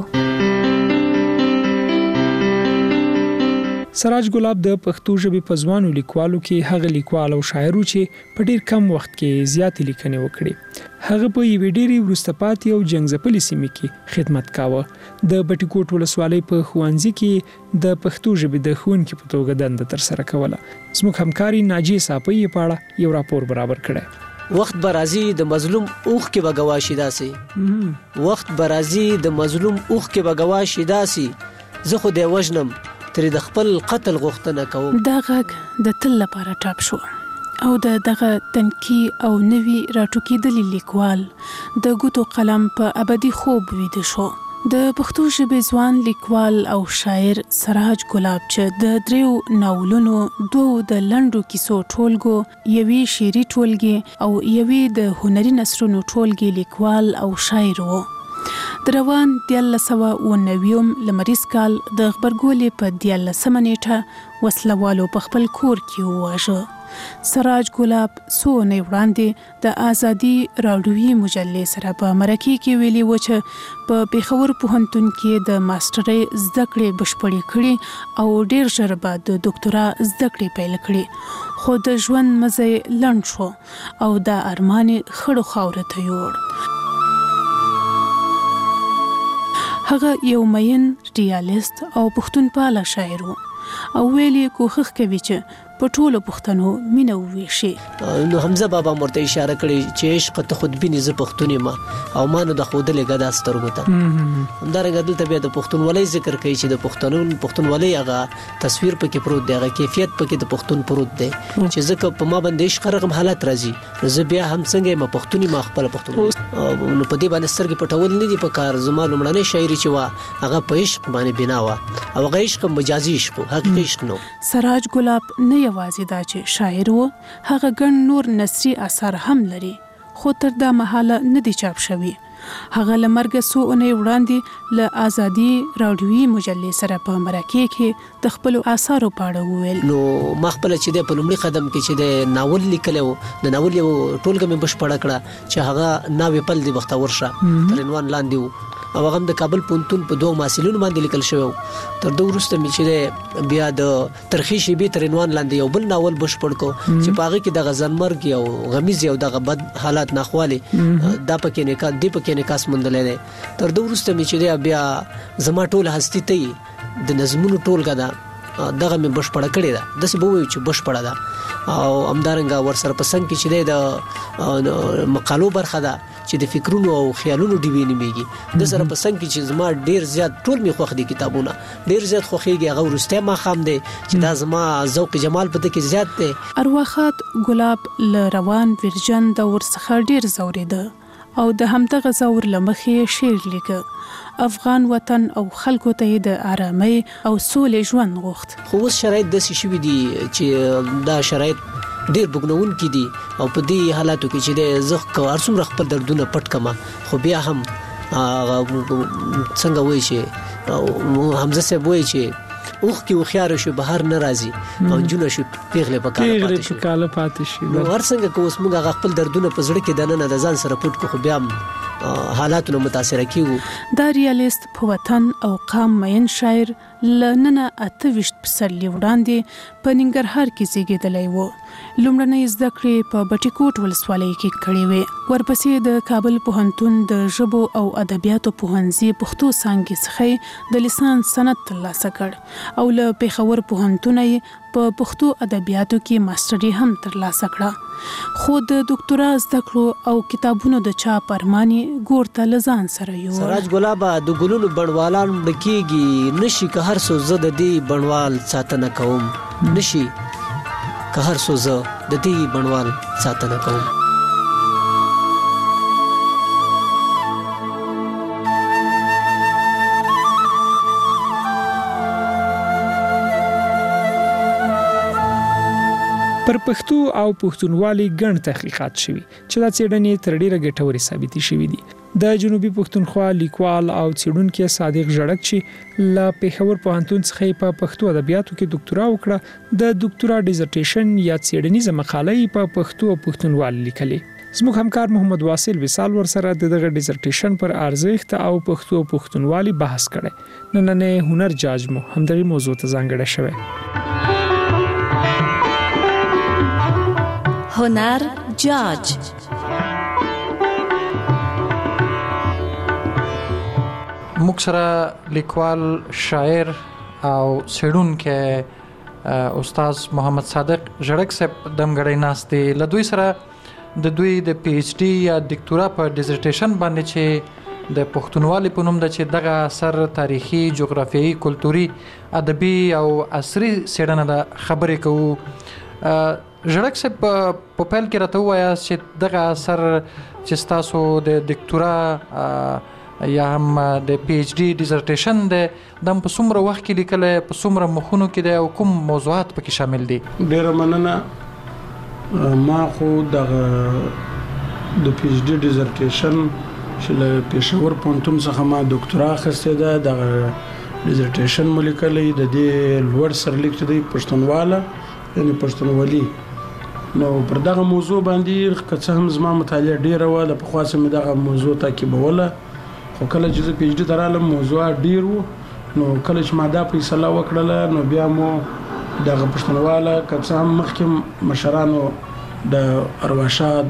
سراج ګلاب د پښتو ژبې په ځوانو لیکوالو کې هغه لیکوال او شاعر چې په ډیر کم وخت کې زیاتې لیکنې وکړې. هغه په یوې ډېرې وروسته پاتې او جنګ ځپلې سیمې کې خدمت کاوه. د بټي کوټ ولسوالۍ په ښوونځي کې د پښتو ژبې د ښوونکي په توګه دنده ترسره کوله. زموږ همکاري ناجیه صافی په اړه یو راپور برابر کړی. وخت برازي د مظلوم اوخ کې بغواشي داسي وخت برازي د مظلوم اوخ کې بغواشي داسي زه خو دې وژنم تر د خپل قتل غوښتنه کوم. دا غږ د تل لپاره ټاپ شو او دغه تنکی او نوی راټوکېدلي لیکوال د ګوتو قلم په ابدي خوب ویده شو. د پښتو ژبې ځوان لیکوال او شاعر سراج ګلاب چې د 3 ناولونو 2 د لنډو کیسو ټولګو، یوې شعري ټولګې او یوې د هنري نثرونو ټولګې لیکوال او شاعر و. د روان 1999 لمریز کال د خبرګولې په 14 نیټه وسلوالو په خپل کور کې وواژه. سراج ګلاب څو نه وړاندې د آزادي راډیوي مجلې سره په مرکه کې ویلي و چې په پیښور پوهنتون کې د ماسترۍ زده کړې بشپړې کړې او ډیر ژر به د ډاکټرا زده کړې پیل کړې، خو د ژوند مزه لنډ شو او د ارمان خړو خاورې ته یوړ. هغه یو مین ریالیست او پښتونپاله شاعر و او ویلي کوښښ کوي چې په ټولو پښتنو مینه وویشي. نو حمزه بابا مرته اشاره کړي چې عشق ته خودبیني ز پښتوني ما او ما نو د خودلې غدا سترګو ته همدارنګه دلته بیا د پښتونولۍ ذکر کوي چې د پښتونولۍ هغه تصویر پکې پروت دی، هغه کیفیت پکې د پښتون پروت دی چې ځکه په ما باندې عشق رقم حالت راځي زه بیا هم څنګه ما پښتوني ما خپل پښتون نو په دې باندې سترګې پټول نه دي په کار. زما لومړنۍ شاعري چې وا هغه په عشق باندې بنا وا او هغه عشق مجازي عشق حقیقي عشق نو. سراج ګلاب نه یوازې دا چې شاعر و، هغه ګڼ نور نثري اثار هم لري خو تر دا مهاله نه دي چاپ شوي. هغه له مرګه څو اونۍ وړاندې له آزادي راډیوي مجلې سره په مرکه کې د خپل آثارو په اړه وویل. نو ما خپل چې د په لومړي قدم کې چې د ناول لیکلو د ناول یو ټولګه مې بشپړه کړه چې هغه ناوې پل دی وخت ورشه تر عنوان لاندې و او هغه د کابل پوهنتون په 2 محصلینو باندې لیکل شوی. تر دوه وروسته مې چې بیا د ترخی شیبې تر عنوان لاندې یو بل ناول بشپړ کو چې په هغه کې د غزنمرګ یو غمیز یو د بد حالات ناخوالي دا پکې نه کا دی پکې نه کاس مندلې ده. تر دوه وروسته مې چې بیا زما ټول هستی ته د نظمونو ټولګه ده دغه مې بشپړه کړې ده داسې به وایو چې بشپړه ده او همدارنګه ورسره په څنګ کې چې د مقالو برخه ده چې د فکرونو او خیالونو ډیوې نیمیږي د سره په څنګه کې چې زما ډیر زیات ټول می خوښ دي کتابونه ډیر زیات خوښيږي هغه ورسته ما خام دي چې دا زما ذوق جمال پته کې زیات دي. ارواخات ګلاب ل روان ورجن د ورڅخه ډیر زوريده او د همدغه زور لمخې شعر لیکه افغان وطن او خلکو ته د آرامۍ او سولې ژوند غوښت. خو اوس شرایط داسې شوي دي چې دا شرایط ډیر بګنونکي دي او په دې حالاتو کې چې د زخ ارڅومره خپل دردونه پټ کما خو بیا هم څنګه وایي چې حمزه صاحب وایي چې اوخ کې وخیار شو بهر ناراضي او جنو شو پیغله پکاله پاتې شي نو هر څنګه کو اوس موږ خپل دردونه په زړه کې دنه د ځان سره پټ کو خو بیا حالاتونو متاثر کیو. دا ریالیست په وطن او قام مین شاعر لننه 28 پسرلی وړاندې په ننګرهار کې زیږیدلی و. لومړنۍ زده کړې په بټي کوټ ولسوالۍ کې کړې وې. ورپسې د کابل پوهنتون د ژبو او ادبیاتو پوهنځي پښتو څانګې څخه د لیسانس سند ترلاسه کړ او له پېښور پوهنتون په پښتو ادبیاتو کې ماستري هم ترلاسه کړه. خو د ډاکټرا زده کړو او کتابونو د چاپ ارماني ګورته لزان سره یو. سراج ګلابا د ګلونو بڼوالان مړکیږي نشي که هر څو زه د دې بڼوال ساتنه کوم نشي که هر څو زه د دې بڼوال ساتنه کوم. پر پښتو او پښتونولي ګڼ تحقیقات شوي چې دا څېړنې تر ډیره ګټورې ثابتې شوي دي. د جنوبي پښتونخوا لیکوال او څېړونکی صادق ژړک چې له پېښور پوهنتون څخه په پښتو ادبیاتو کې ډاکټرا وکړه د ډاکټرا ډیزرټیشن یا څېړنیزه مقاله په پښتو او پښتونولي لیکلې. زموږ همکار محمد واصل وصال ورسره دغه ډیزرټیشن پر ارزښت او پښتو او پښتونولي بحث کړي. نننې هنر جاج مو همدغه موضوع ته ځانګړی شوی. هنر جاج موږ سره لیکوال شاعر او څېړونکی استاد محمد صادق ژړک صاحب دمګړی ناست دی. له دوی سره د دوی د پی ایچ ډي یا ډاکټرا په ډیزرټیشن باندې چې د پښتونولي په نوم د چې دغه اثر تاریخي جغرافیایي کلتوري ادبي او عصري څېړنه د خبرې کوو. ژړک صاحب په پیل کې راته ووایاست چې دغه اثر چې تاسو د ډاکټرا یا هم د پی ایچ ډي ډیزرټیشن دی دا په څومره وخت کې لیکلی په څومره مخونو کې دی او کوم موضوعات پکې شامل دي؟ ډیره مننه. ما خو دغه د پی ایچ ډي ډیزرټیشن چې له پېښور پوهنتون څخه ما ډاکټرا اخیستې ده دغه ډیزرټیشن مو لیکلی د دې لوړ سرلیک دی پښتونواله یعنې پښتونولي. نو پر دغه موضوع باندې که څه هم زما مطالعه ډیره وه د پخوا څخه مې دغه موضوع تعقیبوله خو کله چې زه پی ایچ ډي ته رالم موضوع ډیر و نو کله چې ما دا فیصله وکړله نو بیا مو دغه پښتونواله که څه هم مخکې مشرانو د ارواښاد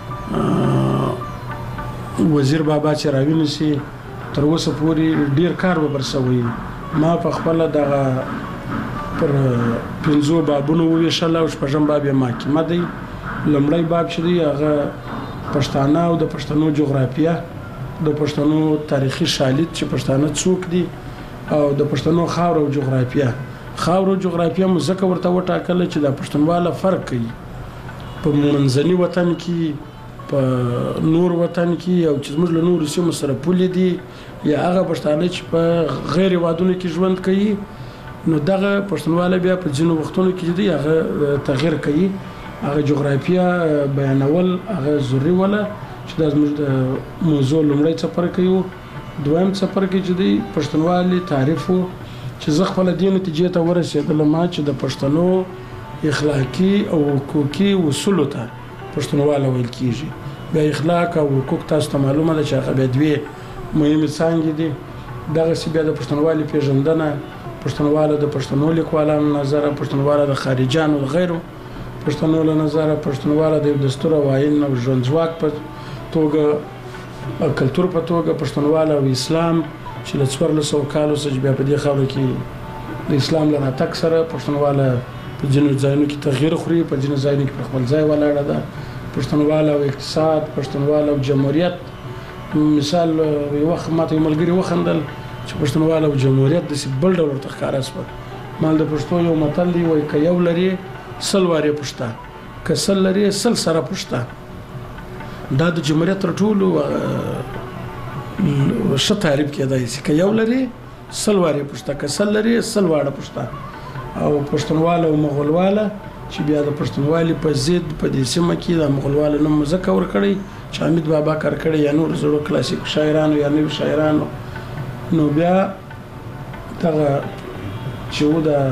وزیر بابا چې راوینسي تر اوسه پورې ډیر کار به برسوي. ما په خپله دغه پر 5 بابونو وویشل او شپږم باب یې ما کې ما دی. لومړی باب چې دی هغه پښتانه او د پښتنو جغرافیه د پښتنو تاریخي شالید چې پښتانه څوک دي او د پښتنو خاور او جغرافیه. خاور او جغرافیه مو ځکه ورته وټاکله چې د پښتونواله فرق کوي په منځني وطن کې په نور وطن کې او چې زموږ له نورو سیمو سره پولې دي یا هغه پښتانه چې په غیر هیوادونو کې ژوند کوي نو دغه پښتونواله بیا په ځینو وختونو کې دی هغه تغییر کوي. هغه جغرافیه بیانول هغه ضروري ولا چې د موضوع لومړی څپرکی وو. دویم څپرکی چې دی پښتونوالي تعریف وو چې زه خپل د نتیجې ته ورسېدلم چې د پښتنو اخلاقی او حقوقي اصولو ته پښتونواله ویل کیږي. بیا اخلاق او حقوق تاسو ته معلومه ده چې هغه به دوی مهمه څانګې دي. دغه سی بیا د پښتونوالي پیژندنه پښتونواله د پښتنو لیکوالانو نظر پښتونواله د خارجانو غیرو پښتنو له نظر پښتونواله د دستور او آئین او ژوندځواک په توګه کلتور په توګه پښتونواله او اسلام چې له 1400 کالو څخه بیا په دې خاوره کې د اسلام له راتګ سره پښتونواله په ځینو ځایونو کې تغییر خوري په ځینو ځایونو کې په خپل ځای ولاړه ده. پښتونواله او اقتصاد، پښتونواله او جمهوریت. مثال یو وخت ماته یو ملګری وخندل چې پښتونواله او جمهوریت د بل ډول ورته ښکاره شول. مال د پښتو یو متل دی وایي که یو لري سل وارې پښتا، که سل لري سل سره پښتا. دا د جمهوریت تر ټولو ښه تعریف کېدای شي که یو لري سل وارې پښتا، که سل لري سل واړه پښتا. او پښتونواله او مغولواله چې بیا د پښتونوالي په ضد په دې سیمه کې د مغولواله نوم ځکه ورکړی چې حمید بابا کارکړی یا نور زړو کلاسیک شاعرانو یا نوي شاعرانو. نو بیا دغه چې و د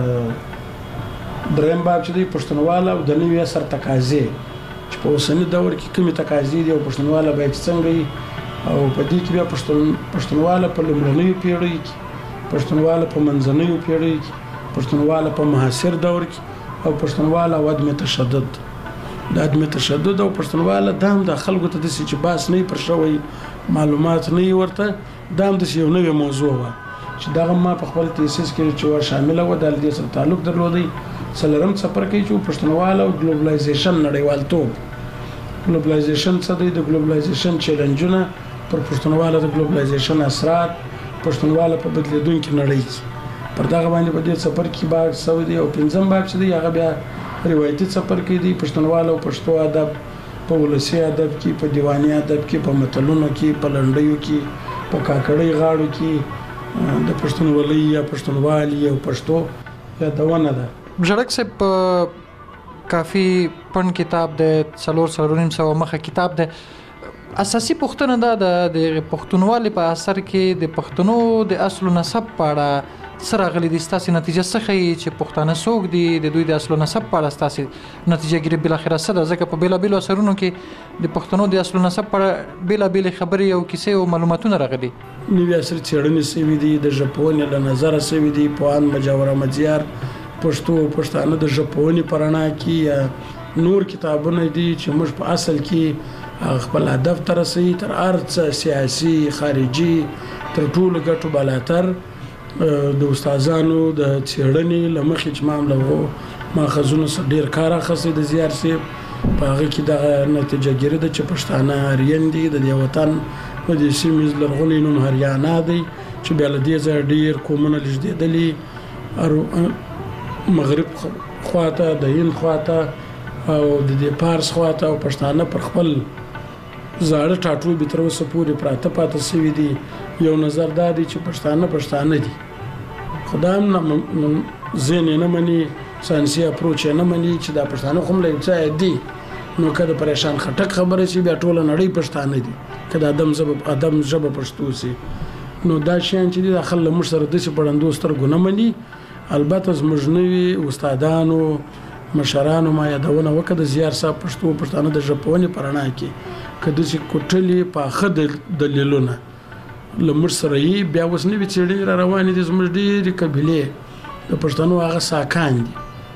دریم باب چې دی پښتونواله او د نوي عصر تقاضې چې په اوسني دور کې کومې تقاضې دي او پښتونواله باید څنګه وي. او په دې کې بیا پښتونواله په لومړنیو پیړیو کې، پښتونواله په منځنیو پیړیو کې، پښتونواله په معاصر دور کې او پښتونواله او عدم تشدد. د عدم تشدد او پښتونواله دا هم د خلکو ته داسې چې باس نه پر شوی، معلومات نه ورته، دا هم داسې یو نوې موضوع وه چې دغه ما په خپل تیسیس کې چې شامله وه، د دې سره تعلق درلودی. څلورم څپرکی چې پښتونواله او ګلوبلایزیشن نړیوالتوب. ګلوبلایزیشن څه دی؟ د ګلوبلایزیشن چیلنجونه پر پښتونواله، د ګلوبلایزیشن اثرات، پښتونواله په بدلیدونکې نړۍ کې. پر دغه باندې په دې څپرکي باب سوی دی. او پنځم باب چې دی هغه بیا روایتي څپرکی دی، پښتونواله او پښتو ادب په ولسي ادب کې، په دیواني ادب کې، په متلونو کې، په لنډیو کې، په کاکړۍ غاړو کې د پښتونولۍ یا پښتونوالي او پښتو یادونه ده. ژړک صاحب کافي پڼ کتاب دی، 4.5 مخه کتاب دی. اساسي پوښتنه دا ده د پښتونوالي په اثر کې د پښتنو د اصل و نسب په اړه څه راغلي دي؟ ستاسې نتیجه څه ښیي چې پښتانه څوک دي؟ د دوی د اصل و نسب په اړه ستاسې نتیجه ګیري بالاخره څه ده؟ ځکه په بېلابېلو اثرونو کې د پښتنو د اصل و نسب په اړه بېلابېلې خبرې او کیسې او معلوماتونه راغلي. نوي عصر څېړنې سوي دي، د ژبپوهنې له نظره سوي دي. پوهان مجاور احمدزیار پښتو او پښتانه د ژبپوهنې په رڼا کې یا نور کتابونه دي چې موږ په اصل کې خپل هدف ته رسوي، تر هر څه سیاسي خارجي تر ټولو ګټو بالاتر د استادانو د څېړنې له مخې چې ما هم له ماخذونو سره ډېر کار اخیستی د زیار صاحب. په هغه کې دغه نتیجه ګیري ده چې پښتانه آرین دي، د دې وطن په دې سیمې لرغونی نوم هریانه دی چې بیا له دې ځایه ډېر قومونه لږدېدلي مغرب خواته، د هند خواته او د دې پارس خواته، او پښتانه پر خپل زاړه ټاټوبي تر اوسه پورې پراته پاتې سوي دي. یو نظر دا دی چې پښتانه دي، خو دا هم ذهن یې نه مني، ساینسي اپروچ یې نه مني چې دا پښتانه خو هم له یو ځایه دي. نو که د پریشان خټک خبره شي بیا ټوله نړۍ پښتانه دي، که د ادم ژبه پښتو سي. نو دا شیان چې دي داخل له موږ سره داسې په ړندو سترګو نه مني. البته زموږ نوي استادانو مشرانو ما یادونه وکړه د زیار صاحب پښتو پښتانه د ژبپوهنې په رڼا کې که داسې کوټلې پاخه دلیلونه له موږ سره یې بیا اوس نوي څېړنې را روانې دي. زموږ ډېرې قبیلې د پښتنو هغه ساکان دي.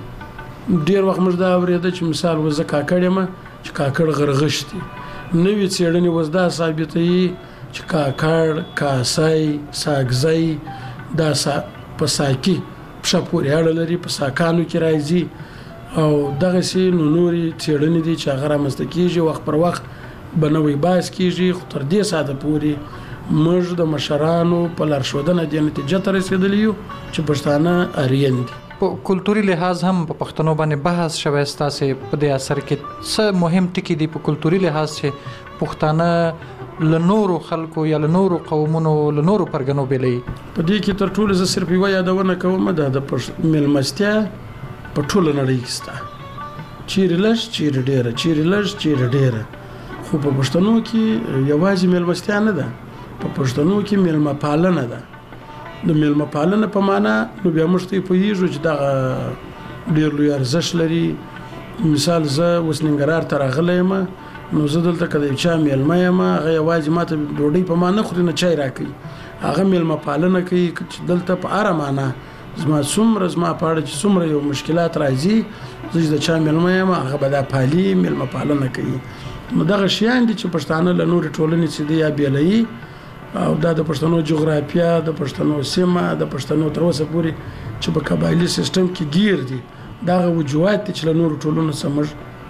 ډېر وخت موږ دا اورېده چې مثال اوس زه کاکړ یم چې کاکړ غرغش دي. نوي څېړنې اوس دا ثابتوي چې کاکړ، کاسای، ساګزی دا په ساکي پښه پورې اړه لري، په ساکانو کې راځي. او دغسې نورې څېړنې دي چې هغه رامنځته کېږي، وخت پر وخت به نوی بحث کېږي. خو تر دې ساعته پورې موږ د مشرانو په لارښودنه دې نتیجه ته رسېدلي یو چې پښتانه آرین دي. په کلتوري لحاظ هم په پښتنو باندې بحث شوی. ستاسې په دې اثر کې څه مهم ټکي دي په کلتوري لحاظ چې پښتانه له نورو خلکو یا له نورو قومونو له نورو پرګنو بیلوي؟ په دې کې تر ټولو زه صرف یوه یادونه کوم، دا د میلمستیا په ټوله نړۍ کې شته، چیرې لږ چیرې ډېره، چیرې لږ چیرې ډېره. خو په پښتنو کې یوازې میلمستیا نه ده، په پښتنو کې میلمه پالنه ده. د میلمه پالنه په معنا نو بیا موږ ته پوهېږو چې دغه ډېر لوی ارزښت لري. مثال زه اوس ننګرهار ته راغلی یم، نو زه دلته که د یو چا میلمه یم، هغه یوازې ماته ډوډۍ په معنا خوري نه چای راکوي، هغه میلمه پالنه کوي چې دلته په هره معنا زما په اړه چې څومره یو مشکلات راځي، زه چې د چا میلمه یم هغه به دا پالي، میلمه پالنه کوي. نو دغه شیان دي چې پښتانه له نورې ټولنې څخه دی یا بیلوي. او دا د پښتنو جغرافیه، د پښتنو سیمه، د پښتنو تر اوسه پورې چې په قبایلي سیستم کې ګیر دي، دغه وجوهات چې له نورو ټولنو څخه موږ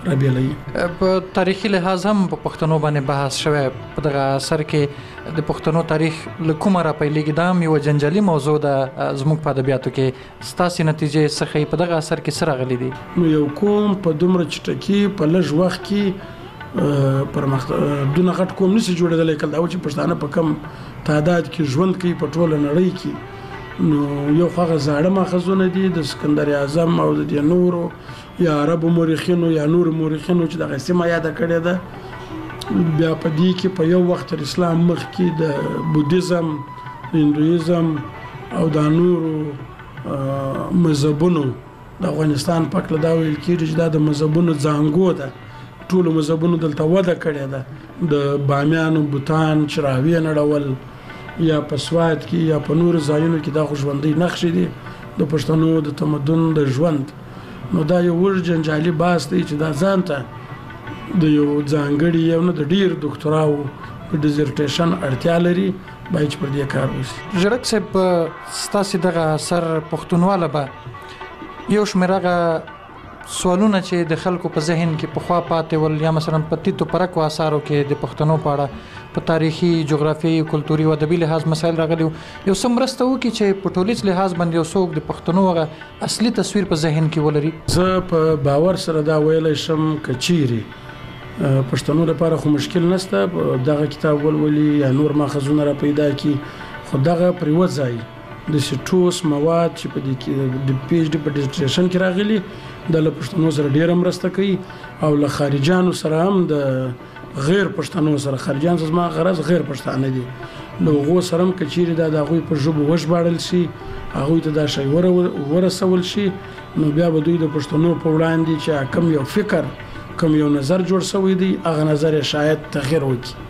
رابېلوي. په تاریخي لحاظ هم په پښتنو باندې بحث شوی په دغه اثر کې د پښتنو تاریخ له کومه راپیلېږي دا هم یوه جنجالي موضوع ده زموږ په ادبیاتو کې. ستاسې نتیجې څه ښیي په دغه اثر کې څه راغلي دي؟ نو یو قوم په دومره چټکي په لږ وخت کې دونه غټ قوم نشي جوړېدلی کله دا چې پښتانه په کم تعداد کې ژوند کوي په ټوله نړۍ کې. نو یو هغه زاړه ماخذونه دي د اسکندر اعظم او د نورو یا عربو مورخینو یا نور مورخینو چې دغه سیمه یاد کړې ده. بیا په دې کې په یو وخت اسلام مخکې د بودیزم، هندویزم او د نورو مذهبونو د افغانستان په کله دا ویل کېږي چې دا د مذهبونو ځانګو ده. ټولو مذهبونو دلته وده کړې ده. د بامیانو بوتان چراوی نړول یا په سواد کې یا په نور ځایونو کې دا خو ژوندۍ نقشې دي د پښتنو د تمدن د ژوند. نو دا یو ور جنجالي بحث دی چې دا ځان ته د یو ځانګړي یو نه د ډیر ډاکټراو د ډیزرټیشن اړتیا لري باید چې پر دې کار وشي. ژړک صاحب ستاسې دغه اثر پښتونواله به یو شمېر هغه سوالونه چې د خلکو په ذهن کې پخوا پاتې ول یا مثلا په تیتو پرکو اثارو کې د پښتنو په اړه په تاریخي، جغرافیایي، کلتوري او ادبي لحاظ مسایل راغلي یو څه مرسته وکړي چې په ټولیز لحاظ باندې یو څوک د پښتنو هغه اصلي تصویر په ذهن کې ولري. زه په باور سره دا ویلی شم که چیرې پښتنو لپاره خو مشکل نشته دغه کتاب ولولي یا نور ماخذونه را پیدا کړي، خو دغه پر یوه ځای د سټوس مواد چې په دې کې د پی ایچ ډي په ډیزرټیشن کې راغلي د له پښتنو سره ډیره مرسته کوي او له خارجانو سره هم د غیر پښتنو سره خارجان زما غرض غیر پښتانه دي نو هغه سره هم کچيري دا د غوي په ژبه وژباړل شي هغه ته دا شی ورسول شي نو بیا به دوی د پښتنو په وړاندې چې کم یو فکر کم یو نظر جوړ شوی دی هغه نظر شاید تغیر وکړي.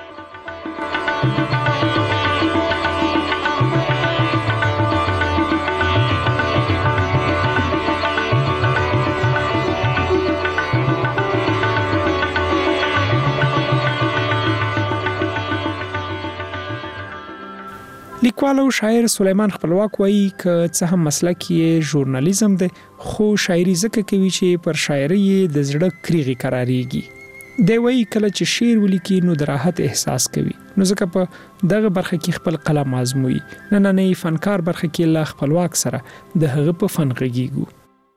لیکوال او شاعر سلیمان خپلواک وایي ک څه هم مسلک یې ژورنالیزم دی خو شاعري ځکه کوي چې پر شاعري د زړه کریغي قراریږي. دی وایي کله چې شعر ولیکي نو د راحت احساس کوي نو ځکه په دغه برخه کې خپل قلم آزموي. نننې فنکار برخه کې لا خپلواک سره د هغه په فن غږیږو.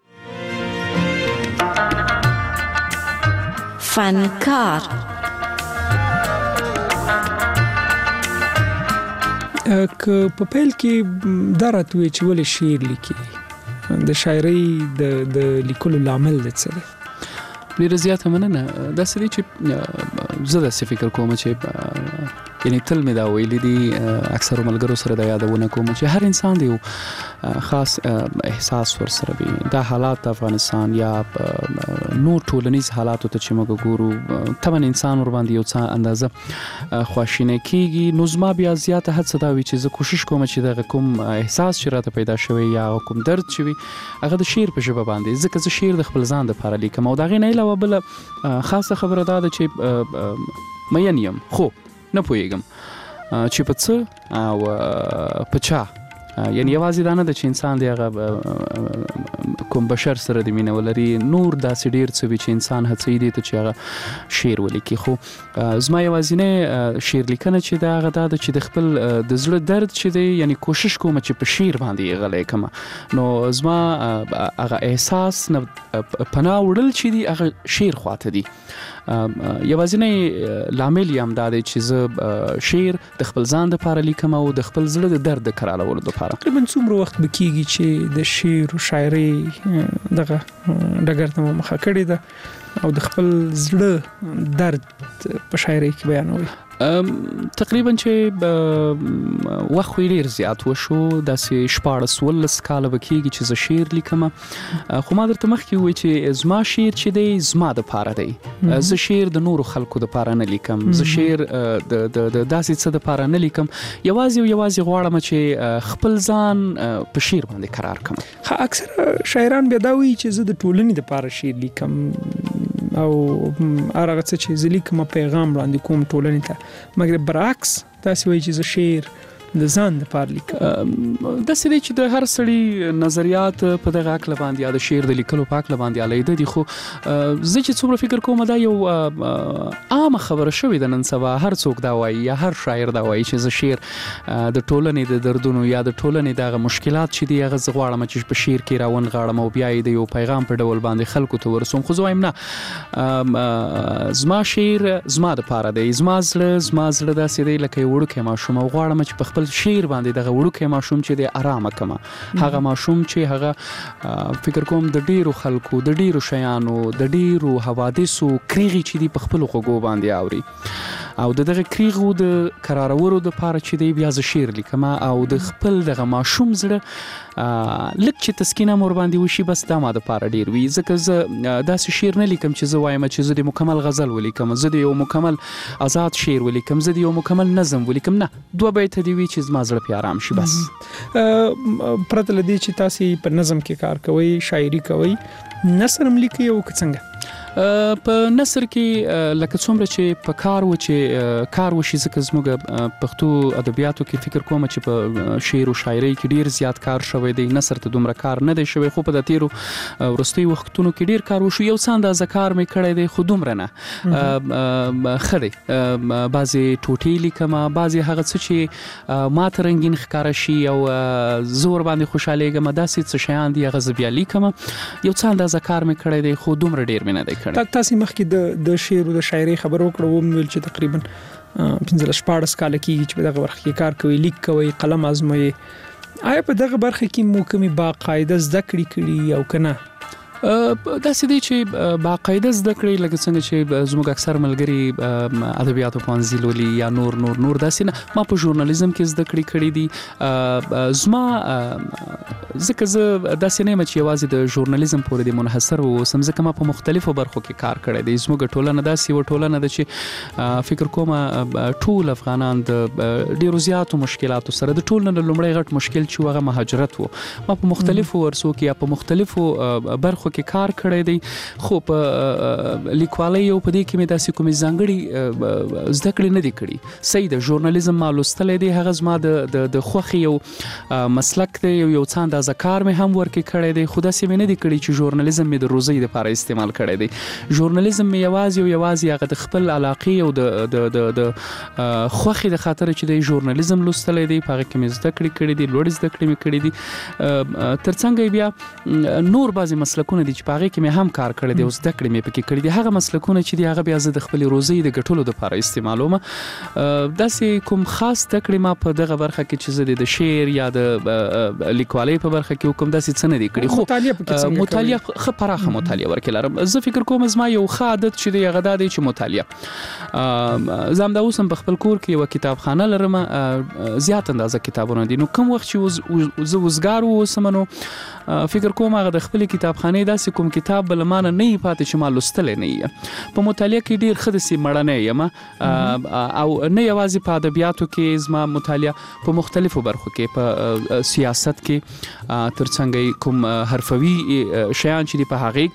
فنکار که په پیل کې دا راتوي چې ولې شعر لیکي د شاعري د لیکلو لامل د څه دی؟ ډیره زیاته مننه. دا سړي چې زه داسې فکر کوم چې یعنی تل مې دا ویلي دي اکثر ملګرو سره دا یادونه کوم چې هر انسان دی خاص احساس ورسره وي. دا حالات افغانستان یا نور ټولنیز حالاتو ته چې موږ ګورو طبعا انسان ور باندې یو څه اندازه خواشینه کیږي. نو زما بیا زیاته هڅه دا وي چې زه کوشش کوم چې دغه کوم احساس چې راته پیدا شوی یا کوم درد چې وي هغه د شعر په ژبه باندې ځکه زه شعر د خپل ځان لپاره لیکم او دا غي نه علاوه بل خاصه خبره ده چې مین یم خو نه پوهیږم چې په څه او په چا یعنی یوازې دا نه ده چې انسان دی هغه کوم بشر سره د مینه ولري نور داسې ډېر څه وي چې انسان هڅوي دی ته چې هغه شعر ولیکي. خو زما یوازینی شعر لیکنه چې دا هغه دا ده چې د خپل د زړه درد چې دی یعنی کوشش کوم چې په شعر باندې غلی کړم نو زما هغه احساس نه پناه وړل چې دی هغه شعر خواته دی. یوازینی لامل یې هم دا دی چې زه شعر د خپل ځان لپاره لیکم او د خپل زړه د درد کرالولو لپاره. تقریبا څومره وخت بکیږي چې د شعر او شاعري دغه ډګر ته مخه کړی ده او د خپل زړه درد په شاعري کې بیانوي؟ تقریبا چې وخت ډیر زیات وشو داسې 14 کاله بکیږي چې زه شعر لیکم. خو ما درته مخکې وی چې زما شعر چې دی زما د پاره دی. زه شعر د نورو خلکو د پاره نه لیکم. زه شعر د داسې څه د پاره نه لیکم. یوازې غواړم چې خپل ځان په شعر باندې قرار کړم. اکثر شاعران بیا دا وایي چې زه د ټولنې د پاره شعر لیکم او هغه څه چې زه لیکم پیغام وړاندې کوم ټولنې ته. مګر برعکس تاسو وایي چې زه شعر د ځان لپاره لیک د سړي چې د هر سړي نظریات په دغه عقل باندې یا د شعر د لیکلو په عقل باندې علیده دي خو زه چې څومره فکر کوم دا یو عام خبره شوې ده نن سبا هر څوک دا وایي یا هر شاعر دا وایي چې زه شعر د ټولنې د دردونو یا د ټولنې دغه مشکلات چې دی هغه زه غواړم چې په شعر کې راون غاړم او بیا یې د یو پیغام په ډول باندې خلکو ته ورسوم خو زه وایم نه زما شعر زما د پاره دی زما زړه داسې دی لکه یو وړوکی ماشوم او غواړم چې په خپل شعر باندې دغه وړوکی ماشوم چې دی آرامه کړم هغه ماشوم چې هغه فکر کوم د ډیرو خلکو د ډیرو شیانو د ډیرو حوادثو کریغي چې دی په خپل غوږو باندې اوري او دغه کریغو د قرارورو د پاره چې دی بیا ز شعر لیکم او د خپل دغه ماشوم زړه لکه چې تسکینه مور باندې وشي بس دا ما د پاره ډیر وی ځکه زه داسې شعر نه لیکم چې زه وایم چې زه د مکمل غزل ولیکم زه د یو مکمل آزاد شعر ولیکم زه د یو مکمل نظم ولیکم نه دوه بیت دی وی چې زما زړه په آرام شي بس پرته لدی چې تاسو په نظم کې کار کوئ شاعري کوئ نثر هم لیکي او څنګه په نثر کې لکه څومره چې په کار وشي ځکه زموږ پښتو ادبیاتو کې فکر کوم چې په شعر او شاعري کې ډیر زیات کار شوی دی نثر ته دومره کار نه دی شوی خو په د تیرو ورستي وختونو کې ډیر کار وشو یو څه اندازه کار مې کړی دی خو دومره نه خدي بعضی ټوټې لیکم بعضی هغه څه چې ما ته رنگین ښکارا شي او زور باندې خوشاله ګم داسې څه شیان دی هغه زبیا لیکم یو څه اندازه کار مې کړی دی خو دومره ډیر مې نه دی تاسو مخکې د شعر او د شاعري خبر وکړو ویل چې تقریبا 15-14 کال کېږي چې په دغه برخه کې کار کوي لیک کوي قلم ازموي آیا په دغه برخه کې مو کومي باقاعده زده کړې او کنه داسې دی چې باقاعده زده کړې لکه څنګه چې زموږ اکثر ملګري ادبیاتو پوهنځي لولي یا نور داسې نه ما په ژورنالیزم کې زده کړې دي زما ځکه زه داسې نه یم چې یوازې د ژورنالیزم پورې د منحصر اوسم ځکه ما په مختلفو برخو کې کار کړی دی زموږ ټولنه داسې یوه ټولنه ده چې فکر کوم ټول افغانان د ډیرو زیاتو مشکلاتو سره د ټولنې لومړی غټ مشکل چې هغه مهاجرت و ما په مختلفو ورسو کې یا په مختلفو برخو کې کار کړی دی خو په لیکوالۍ او په دې کې مې داسې کومې ځانګړي زده کړې نه دي کړي صحیح د ژورنالیزم ما لوستلی دی هغه زما د خوښې یو مسلک دی یو څه اندازه کار مې هم ورکې کړی دی خو داسې مې نه دي کړي چې ژورنالیزم مې د روزۍ دپاره استعمال کړی دی ژورنالیزم مې یوازې هغه د خپل علاقې او د خوښې د خاطره چې د ژورنالیزم لوستلی دی په هغه کې مې زده کړې کړي دي لوړې زده کړې مې کړي دي تر څنګه بیا نور بعضې مسلکونه دي چې په هغې کې مې هم کار کړی دی او زده کړې مې پکې کړي دي هغه مسلکونه چې دي هغه بیا زه د خپلې روزۍ د ګټلو دپاره استعمالوم داسې کوم خاص زده کړې ما په دغه برخه کې چې زه د شعر یا د لیکوالۍ په برخه کې کوم داسې څه نه دي کړي خو مطالعه ښه پراخه مطالعه ورکې لرم زه فکر کوم زما یو ښه عادت چې دی هغه دا دی چې مطالعه زه همدا اوس هم په خپل کور کې یوه کتابخانه لرم زیات اندازه کتابونه دي نو کوم وخت چې زه وزګار واوسم نو فکر کوم هغه د خپلې کتابخانې داسې کوم کتاب بل ما نه وي پاتې چې ما لوستلی نه یم په مطالعه کې ډېر ښه داسې مړنی یم او نه یوازې په ادبیاتو کې زما مطالعه په مختلفو برخو کې په سیاست کې تر څنګه کوم حرفوي شیان چې دي په هغې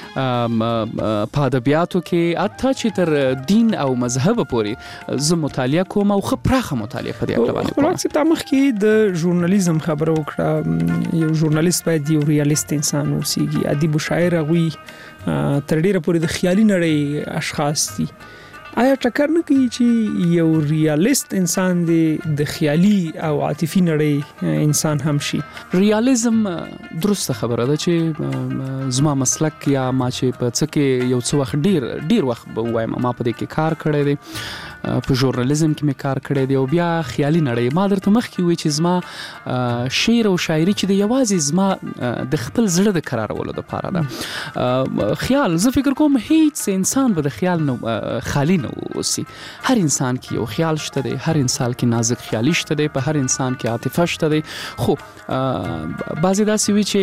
کې په ادبیاتو کې حتی چې تر دین او مذهب پورې زه مطالعه کوم او ښه پراخه مطالعه په دې اړه باندې کوم خپلواک تا مخکې د ژورنالیزم خبره وکړه یو ژورنالیست باید یو ریالیست انسان اوسیږي ادیب او شاعر هغوی تر ډیره پورې د خیالي نړۍ اشخاص دي آیا ټکر نه کوي چې یو ریالیست انسان د خیالي او عاطفي نړۍ انسان هم شي ریالیزم درسته خبره ده چې زما مسلک یا ما چې په څه کې یو څه وخت ډیر وخت به وایم ما په دې کې کار کړی دی په ژورنالیزم کې مې کار کړی دی او بیا خیالي نړۍ ما درته مخکې وی چې زما شعر او شاعري چې دی یوازې زما د خپل زړه د قرارولو دپاره ده خیال زه فکر کوم هیڅ انسان به د خیال خالی نه اوسي هر انسان کې یو خیال شته دی هر انسان کې نازک خیالي شته دی په هر انسان کې عاطفه شته دی خو بعضې داسې وي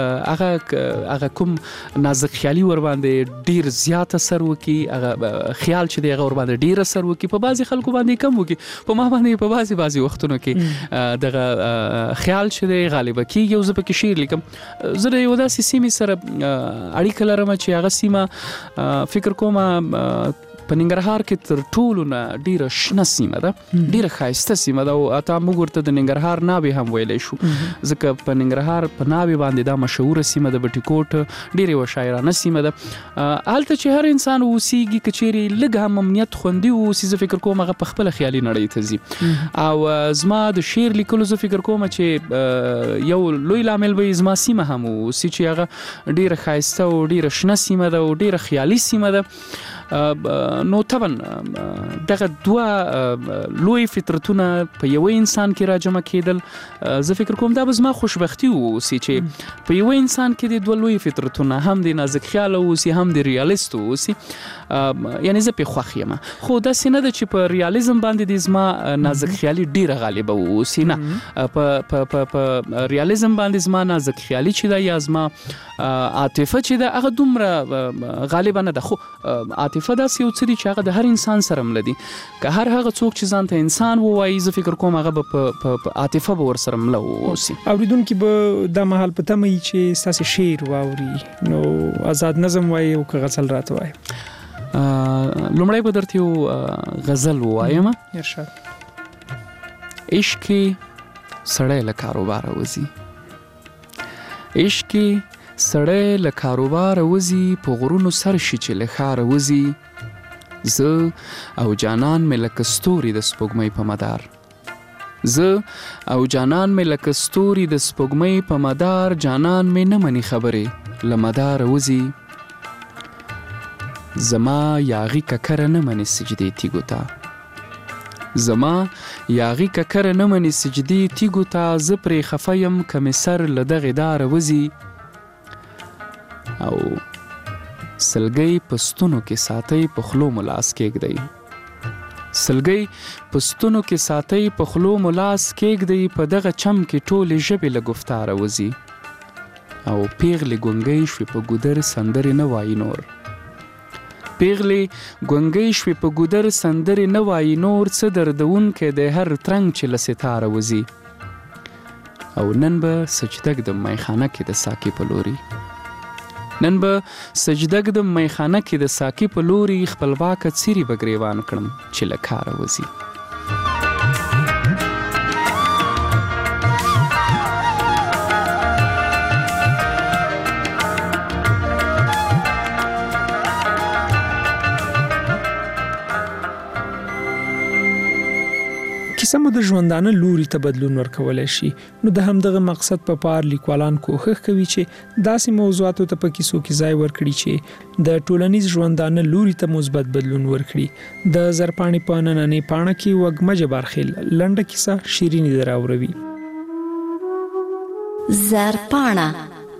چې هغه کوم نازک خیالي ور باندې ډیر زیات اثر وکړي هغه خیال چې دی هغه ور باندې ډیر اثر وکړي په بعضې خلکو باندې کم وکړي په ما باندې په بعضې وختونو کې دغه خیال چې دی غالبه کېږي او زه پکې شعر لیکم زه د یو داسې سیمې سره اړیکه لرم چې هغه سیمه فکر کوم په ننګرهار کې تر ټولو نه ډیره شنه سیمه ده، ډیره ښایسته سیمه ده، او اته موږ ورته د ننګرهار ناوې هم ویلی شو، ځکه په ننګرهار په ناوې باندې دا مشهوره سیمه ده، بټي کوټ ډیره یوه شاعرانه سیمه ده. هلته چې هر انسان اوسیږي، که چیرې لږ هم امنیت خوندي واوسي، زه فکر کوم هغه په خپله خیالي نړۍ ته ځي. او زما د شعر لیکلو زه فکر کوم چې یو لوی لامل به زما سیمه هم اوسي، چې هغه ډیره ښایسته او ډیره شنه سیمه ده او ډیره خیالي سیمه ده. نو طبعا دغه دوه لوی فطرتونه په یوه انسان کې راجمع کېدل، زه فکر کوم دا به زما خوشبختي اوسي چې په یوه انسان کې د دوه لوی فطرتونه، هم د نازک خیاله اوسي، هم د ریالیست اوسي. یعنی زه پې خوښ یم، خو داسې نه ده چې په ریالیزم باندې د زما نازک خیالي ډیره غالبه اوسي، نه، په ریالیزم باندې زما نازک خیالي چې ده یا زما عاطفه چې ده هغه دومره غالبه نه ده. خو عاطفه داسې یو څه دي چې هغه د هر انسان سره مله دي، که هر هغه څوک چې ځان ته انسان ووایي، زه فکر کوم هغه به په عاطفه به ورسره مله واوسي. اوریدونکي به دا مهال په تمه وي چې ستاسې شعر واوري، نو آزاد نظم وایي او که غزل راته وایي؟ لومړی به درته یو غزل ووایم. ارشاد. عشق سړی له کاروباره وځي، عشق سړی له کاروباره وځي، په غرونو سر شي چې له ښاره وځي. زه او جانان مې لکه ستوري د سپوږمۍ په مدار، زه او جانان مې لکه ستوري د سپوږمۍ په مدار، جانان مې نه مني خبرې له مداره وځي. زما یاغي ککره نه مني سجدې تیږو ته، زما یاغي ککره نه مني سجدې تیږو ته، زه پرې خفه یم که مې سر له دغې داره وځي. او سلګۍ په ستونو کې ساتئ، په خلو مو لاس کېږدئ، سلګۍ په ستونو کې ساتئ، په خلو مو لاس کېږدئ، په دغه چم کې ټولې ژبې له گفتاره وځي. او پیغلې ګونګۍ شوې په ګودر سندرې نه وایي نور، پیغلې ګونګۍ شوې په ګودر سندرې نه وایي نور، څه دردونکی دی هر ترنګ چې له ستاره وځي. او نن به سجده ږدم میخانه کې د ساقي په لوري، نن به سجده ږدم میخانه کې د ساقي په لوري، خپلواکه څیرې به ګریوان کړم چې له کاره وځي. کیسه مو د ژوندانه لوري ته بدلون ورکولی شي، نو د همدغه مقصد په پار لیکوالان کوښښ کوي چې داسې موضوعاتو ته په کیسو کې ځای ورکړي چې د ټولنیز ژوندانه لوري ته مثبت بدلون ورکړي. د زرپاڼې په نننۍ پاڼه کې وږمه جبارخیل لنډه کیسه شیریني دراوروي. زرپاڼه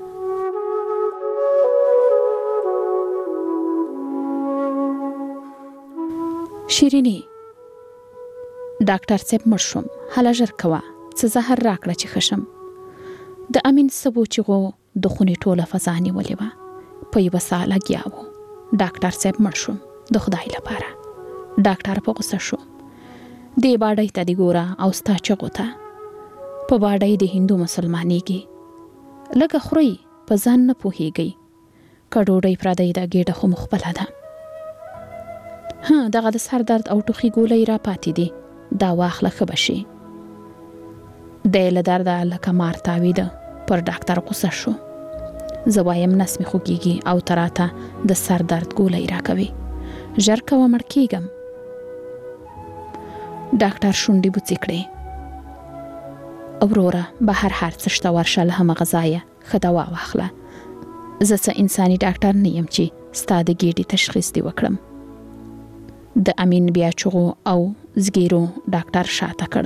شیرینی، ډاکټر صاحب مړ شوم، هله ژر کوه، څه زهر راکړه چې ښه شم. د امین سبو چغو د خونې ټوله فضا نیولې وه، په یوه ساه لګیا و. ډاکټر صاحب مړ شوم د خدای لپاره. ډاکټر په غوسه شو، دې باډۍ ته دې ګوره او ستا چغو ته، په باډۍ د هندو مسلمانېږي، لږه خورئ په ځان نه پوهېږئ، که ډوډۍ پردۍ ده ګېډه خو مو خپله ده. دغه د سر درد او ټوخي ګولۍ را پاتې دي، دا واخله ښه به شي. دی له درده لکه مار تاویده، پر ډاکټر غوسه شو. زه وایم نس مې خوږېږي او ته راته د سر درد ګولۍ راکوي، ژر کوه مړ کېږم. ډاکټر شونډې بوڅې کړې. وروره بهر هر څه شته، ورشه له همغه ځایه ښه دوا واخله. زه څه انساني ډاکټر نه یم چې ستا د ګېډې تشخیص دې وکړم. د امین بیا چغو او زګیرو ډاکټر شاته کړ.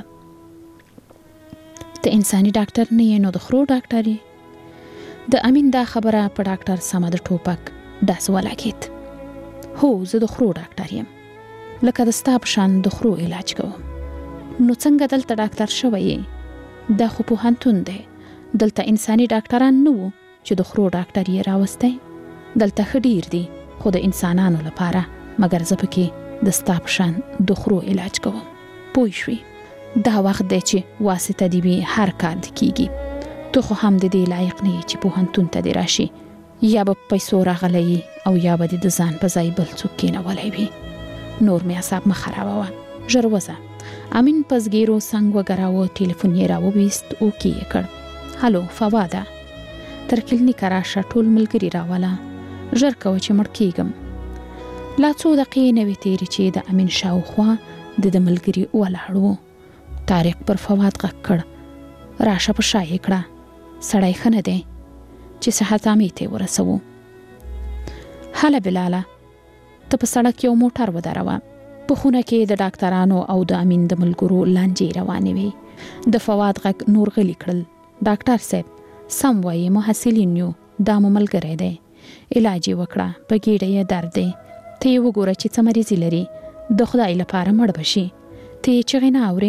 ته انساني ډاکټر نه یې نو د خرو ډاکټر یې. د امین دا خبره په ډاکټر سمه د ټوپک ډز ولګېد. هو زه د خرو ډاکټر یم، لکه د ستا په شان د خرو علاج کوم. نو څنګه دلته ډاکټر شوی یې؟ دا خو پوهنتون دی، دلته انساني ډاکټران نه وو چې د خرو ډاکټر یې راوستی. دلته ښه ډیر دي خو د انسانانو لپاره، مګر زه پکې د ستا په شان د خرو علاج کوم. پوه شوې؟ دا وخت دی چې واسطه دې وي، هر کار دې کیږي. ته خو هم د دې لایق نه یې چې پوهنتون ته دې راشي، یا به پیسو راغلی او یا به دې د ځان په ځای بل څوک کېنولی وي. نور مې اعصاب مه خرابوه، ژر وځه. امین پزګیرو څنګ وګراوه، ټلیفون یې راوویست او کې یې کړ. هلو فواده، تر کلینیکه راشه، ټول ملګري راوله، ژر کوه چې مړ کېږم. لا څو دقیقې نه وې تېرې چې د امین شاوخوا د ملګري ولاړ و. طارق پر فواد غږ کړ، راشه په شا یې کړه، سړی ښه نه دی چې صحت عامې ته ورسوو. هله بلاله، ته په سړک یو موټر ودروه. په خونه کې د ډاکټرانو او د امین د ملګرو لانجې روانې وې. د فواد غږ نور غلي کړل. ډاکټر صاحب سم وایي، محصلین یو، دا مو ملګری دی، علاج یې وکړه، په ګېډه یې درد دی، ته یې وګوره چې څه مریضي لري، د خدای لپاره مړ به شي، ته یې چغې نه اورې؟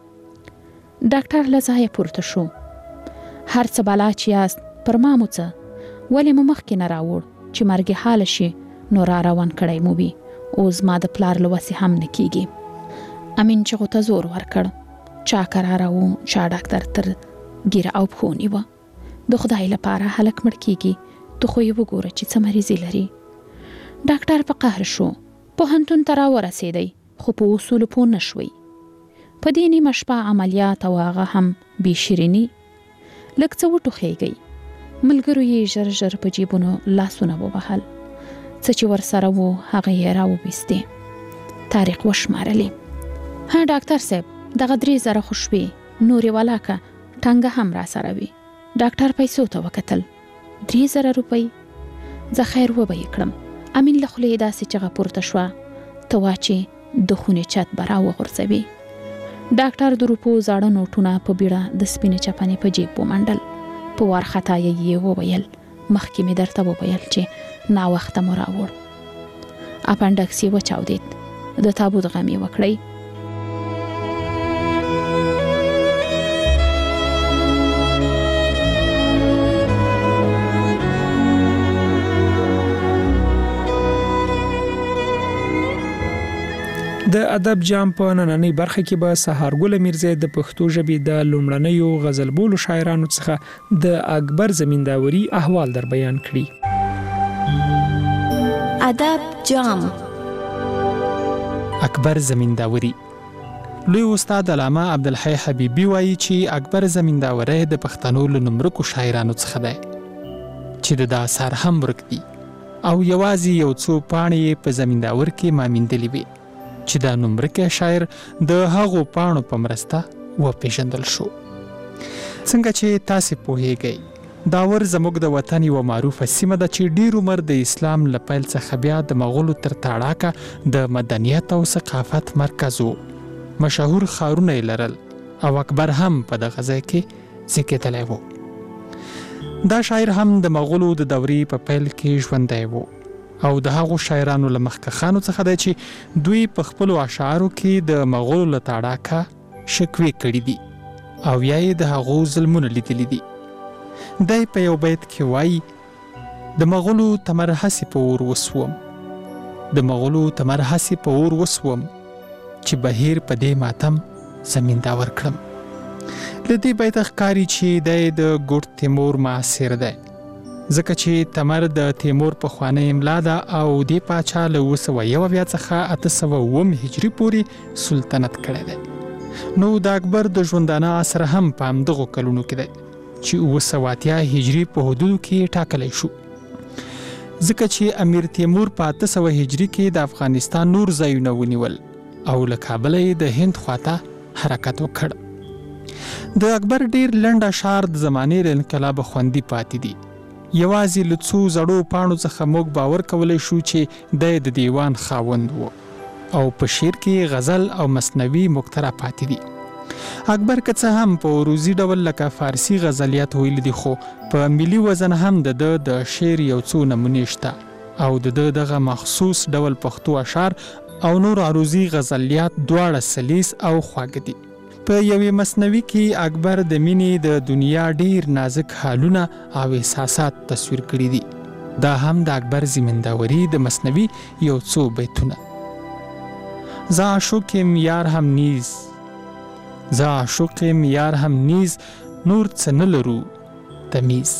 ډاکټر له ځایه پورته شو. هر څه بلا چې یاست پر ما مو څه، ولې مو مخکې نه راوړ چې مرګ حاله شي نو را روان کړی مو وي، اوس ما د پلار له وسې هم نه کېږي. امین چغو ته زور ورکړ. چا کراره و، چا ډاکټر تر ګیره او پښو نیوه. د خدای لپاره هلک مړ کېږي، ته خو یې وګوره چې څه مریضي لري. ډاکټر په قهر شو. پوهنتون ته راورسېدی خو په اصولو پوه نه شوی. په دې نیمه شپه عملیات او هغه هم بې شیریني. لږ څه وټوخېږئ. ملګرو یې ژر ژر په جیبونو لاسونه ووهل. څه چې ورسره و هغه یې راوویستې. طارق وشمارلې. ها ډاکټر صاحب، دغه 3000 خو شوې، نورې ولاکه ټنګه هم را سره وي. ډاکټر پیسو ته وکتل. 3000 روپۍ؟ زه خیر وبه یې کړم. امین له خولې داسې چغه پورته شوه، ته وا چې د خونې چت به راوغورځوي. ډاکټر د روپو زاړه نوټونه په بیړه د سپینې چپنې په جیب ومنډل. په وارخطا یې وویل، مخکې مې درته وویل چې ناوخته مو راوړ. اپنډکس یې وچاودېد. د تابوت غم یې وکړی. د ادب جام په نننۍ برخه کې به سهارګل میرزا د پښتو ژبې د لومړنیو غزل بولو شاعرانو څخه د اکبر زمینداوري احوال در بیان کړي. ادب جام. اکبر زمینداوري. لوی استاد علامه عبدالحی حبیبی وایي چې اکبر زمینداوري د پښتنو له نومرکو شاعرانو څخه دی چې د اثار هم ورک دي او یوازې یو څو پاڼې په زمینداور کې مامندلې وي چې دا نومرکه شاعر د هغو پاڼو په مرسته وپېژندل شو. څنګه چې تاسې پوهیږئ، داور زموږ د وطن یوه معروفه سیمه ده چې ډېر عمر د اسلام له پیل څخه بیا د مغولو تر تاړاکه د مدنیت او ثقافت مرکز و. مشهور ښارونه یې لرل او اکبر هم په دغه ځای کې زیږېدلی و. دا شاعر هم د مغولو د دورې په پیل کې ژوندی و او د هغو شاعرانو له مخکښانو څخه دی چې دوی په خپلو اشعارو کې د مغولو له تاړاکه شکوې کړي دي او یا یې د هغو ظلمونه لیدلي دي. دی په یو بیت کې وایي، د مغولو تمر هسې په اور وسوم، د مغولو تمر هسې په اور وسوم چې بهیر په دې ماتم زمینداور کړم. له دې بیته ښکاري چې دی د ګوډ تیمور معاصر دی، ځکه چې تمر د تیمور پخوانۍ املا ده او دې پاچا له 901 څخه 809 هجري پورې سلطنت کړی دی. نو د اکبر د ژوندانه عصر هم په همدغو کلونو کې دی چې 980 هجري په حدودو کې ټاکلی شو، ځکه چې امیر تیمور په 800 هجري کې د افغانستان نور ځایونه ونیول او له کابله یې د هند خواته حرکت وکړ. د اکبر ډیر لنډ اشعار د زمانې له انقلابه خوندي پاتې دي. یوازې له څو زړو پاڼو څخه موږ باور کولی شو چې دی د دیوان خاوند و او په شعر کې غزل او مثنوي مقترح پاتې دي. اکبر که څه هم په عروضي ډول لکه فارسي غزلیات ویلي دي، خو په ملي وزن هم د شعر یو څو نمونې شته او د دغه مخصوص ډول پښتو اشعار او نور عروضي غزلیات دواړه سلیس او خواږه دي. په یوې مثنوي کې اکبر د مینې د دنیا ډیر نازک حالونه او احساسات تصویر کړي دي. دا هم د اکبر زمینداوري د مثنوي یو څو بیتونه. زه عاشقم یار هم نیز، زه عاشقم یار هم نیز، نور څه نه لرو تمیز.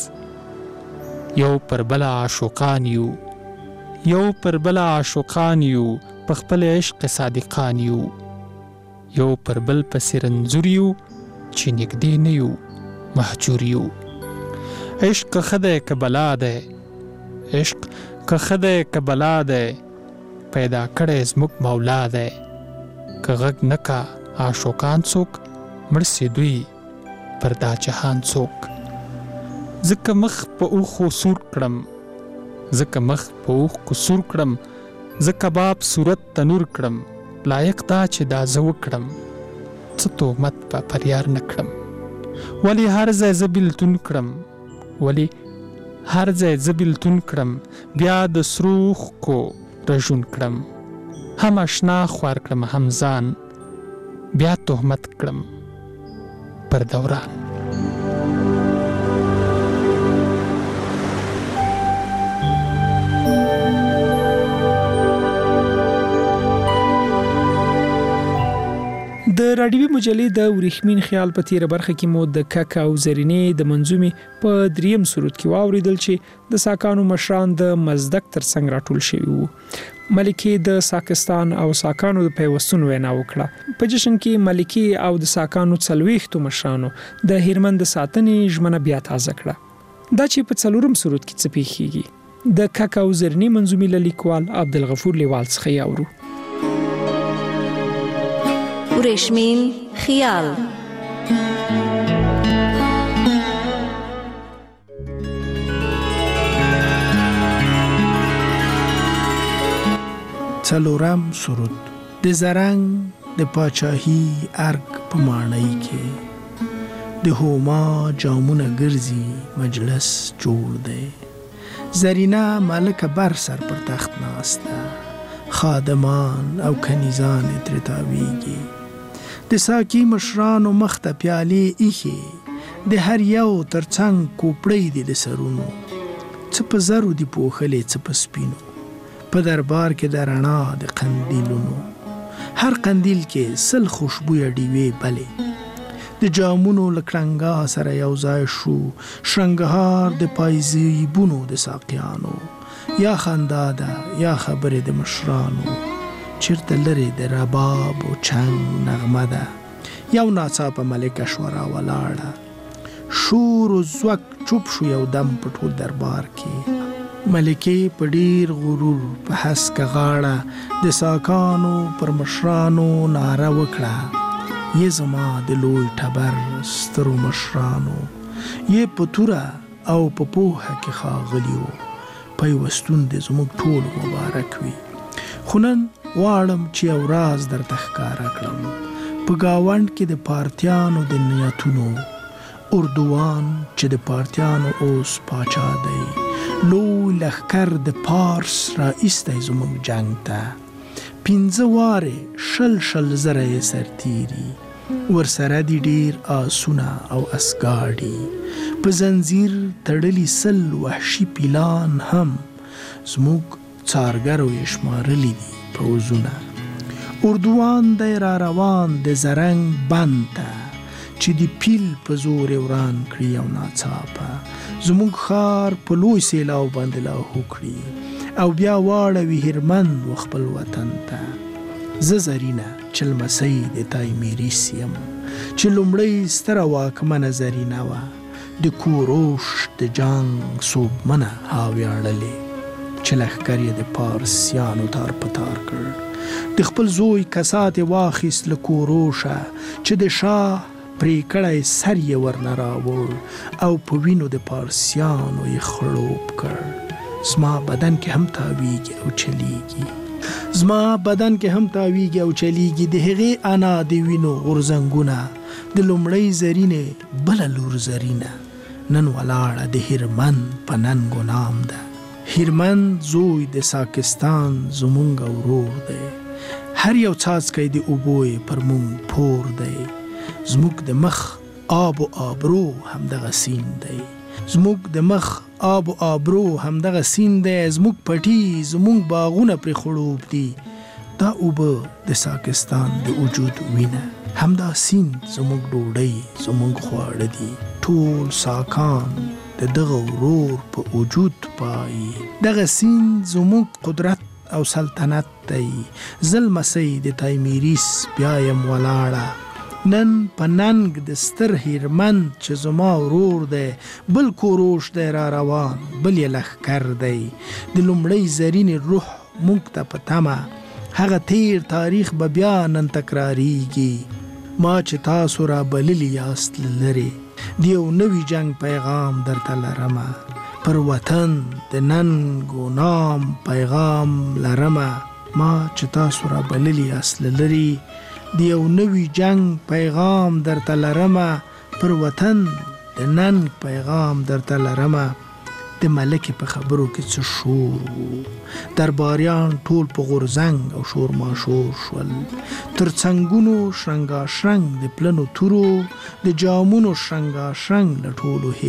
یو پر بل عاشقان یو، یو پر بل عاشقان یو، په خپل عشق صادقان یو، یو پر بل پسې رنځور یو چې نږدې نه یو مهجور یو. عشق که ښه دی که بلا دی، عشق که ښه دی که بلا دی، پیدا کړی زموږ مولا دی. که غږ نه کا عاشقان څوک، مړ سي دوی پر دا جهان څوک. ځکه مخ په اوښو سور کړم، ځکه مخ په اوښکو سور کړم، زه کباب صورت تنور کړم. لایق دا چې دا زه وکړم، څه تهمت به پر یار نه کړم. ولې هر ځای زه بیلتون کړم، ولې هر ځای زه بیلتون کړم، بیا د سرو اوښکو رژون کړم. هم اشنا خوار کړم هم ځان، بیا تهمت کړم پر دوران. د راډیوي مجلې د ورېښمین خیال په تیره برخه کې مو د کک او زرینې د منظومې په دریم سرود کې واوریدل چې د ساکانو مشران د مزدک ترڅنګ راټول شوي وو. ملکې د ساکستان او ساکانو د پیوستون وینا وکړه. په جشن کې ملکې او د ساکانو 40 مشرانو د هیرمن د ساتنې ژمنه بیا تازه کړه. دا چې په 4م سرود کې څه پیښیږي د کک او زرینې منظومې له لیکوال عبدالغفور لیوال څخه یاورو. ورېښمین خیال. څلورم سرود. د زرنګ د پاچاهي ارګ په ماڼۍ کې د هوما جامونه ګرځي مجلس جوړ دی. زرینا ملکه بر سر پر تخت ناسته، خادمان او کنیزان ترې تاویږي. د ساقي مشرانو مخ ته پیالې ایښې، د هر یو ترڅنګ کوپړۍ دي د سرونو. څه په زرو دي پوښلې څه په سپینو، په دربار کې د رڼا د قندیلونو. هر قندیل کې 100 خوشبویه ډیوې بلې. د جامونو له کړنګا سره یو ځای شو شرنګهار د پایزیبونو د ساقیانو. یا خندا ده یا خبرې د مشرانو، چرته لري د رباب او چنګ نغمه ده. یو ناڅاپه ملکه شوه راولاړه، شور و زوک چوپ شو یو دم په ټول دربار کې. ملکې په ډیر غرور په هسکه غاړه د ساکانو پر مشرانو ناره وکړه. یې زما د لوی ټبر سترو مشرانو، یې په توره او په پوهه کې ښاغلیو، پیوستون دې زموږ ټولو مبارک وي. خو نن واړم چې یو راز درته ښکاره کړم. په ګاونډ کې د پارتیانو د نیتونو، اردوان چې د پارتیانو اوس پاچا دی. لوی لښکر د پارس را ایستی زموږ جنګ ته. 15 وارې شل زره یې سرتیري، ورسره دي ډیر آسونه او اسګاډي. په زنځیر تړلي 100 وحشي پیلان هم زموږ څارګرو یې شمارلي دي پوځونه. اردوان دی را روان د زرنګ بند ته، چې د پیل په زور وران کړي او ناڅاپه زموږ ښار په لوی سیلاو باندې لاهو کړي او بیا واړوي هیرمند و خپل وطن ته. زه زرینه چې لمسی د تایمیریس یم، چې لومړی ستره واکمنه زرینه وه، د کوروش د جنګ صوبمنه هاویاړلې، چې لښکر یې د پارسیانو تار په تار کړ. د خپل زوی کسات یې واخیست له کوروشه، چې د شاه پرې کړی سر یې ورنه راوړ او په وینو د پارسیانو یې خړوب کړ. زما بدن کې هم تاویږي او چلیږي، زما بدن کې هم تاویږي او چلیږي. د هغې انا د وینو غورځنګونه، د لومړۍ زرینې بله لور زرینه، نن ولاړه د هیرمند په ننګو نام ده. هیرمند زوی د ساکستان زمونږ ورور دی، هر یو څاڅکی د اوبو پر مونږ پور دی. زموږ د مخ آب و آبرو همدغه سین دی، زموږ د مخ آب و آبرو همدغه سین دی. زموږ پټي زموږ باغونه پرې خړوب دي، دا اوبه د ساکستان د وجود وینه. همدا سین زموږ ډوډۍ زموږ خواړه دي. ټول ساکان د دغه ورور په وجود پای. دغه سین زموږ قدرت او سلطنت دی ظلمسی د تایمیریس بیایم ولاړه نن په ننګ د ستر هیرمند چې زما ورور دی بل کوروش دی را روان بل یې لښکر دی د لومړی زرین روح موږ ته په تمه هغه تیر تاریخ به بیا نن تکراریږي ما چې تاسو را بللی یاست لرې د یو نوي جنگ پیغام درته لرمه پر وطن د ننګ و نام پیغام لرمه ما چې تاسو را بللی یاست لرې د یو نوي جنگ پیغام درته لرمه پر وطن د ننګ پیغام درته لرمه د ملکې په خبرو کې څه شور وو درباریان ټول په غورځنګ او شور ماشور شول تر څنګونو شرنګا شرنګ د پلنو تورو د جامونو شرنګا شرنګ له ټولو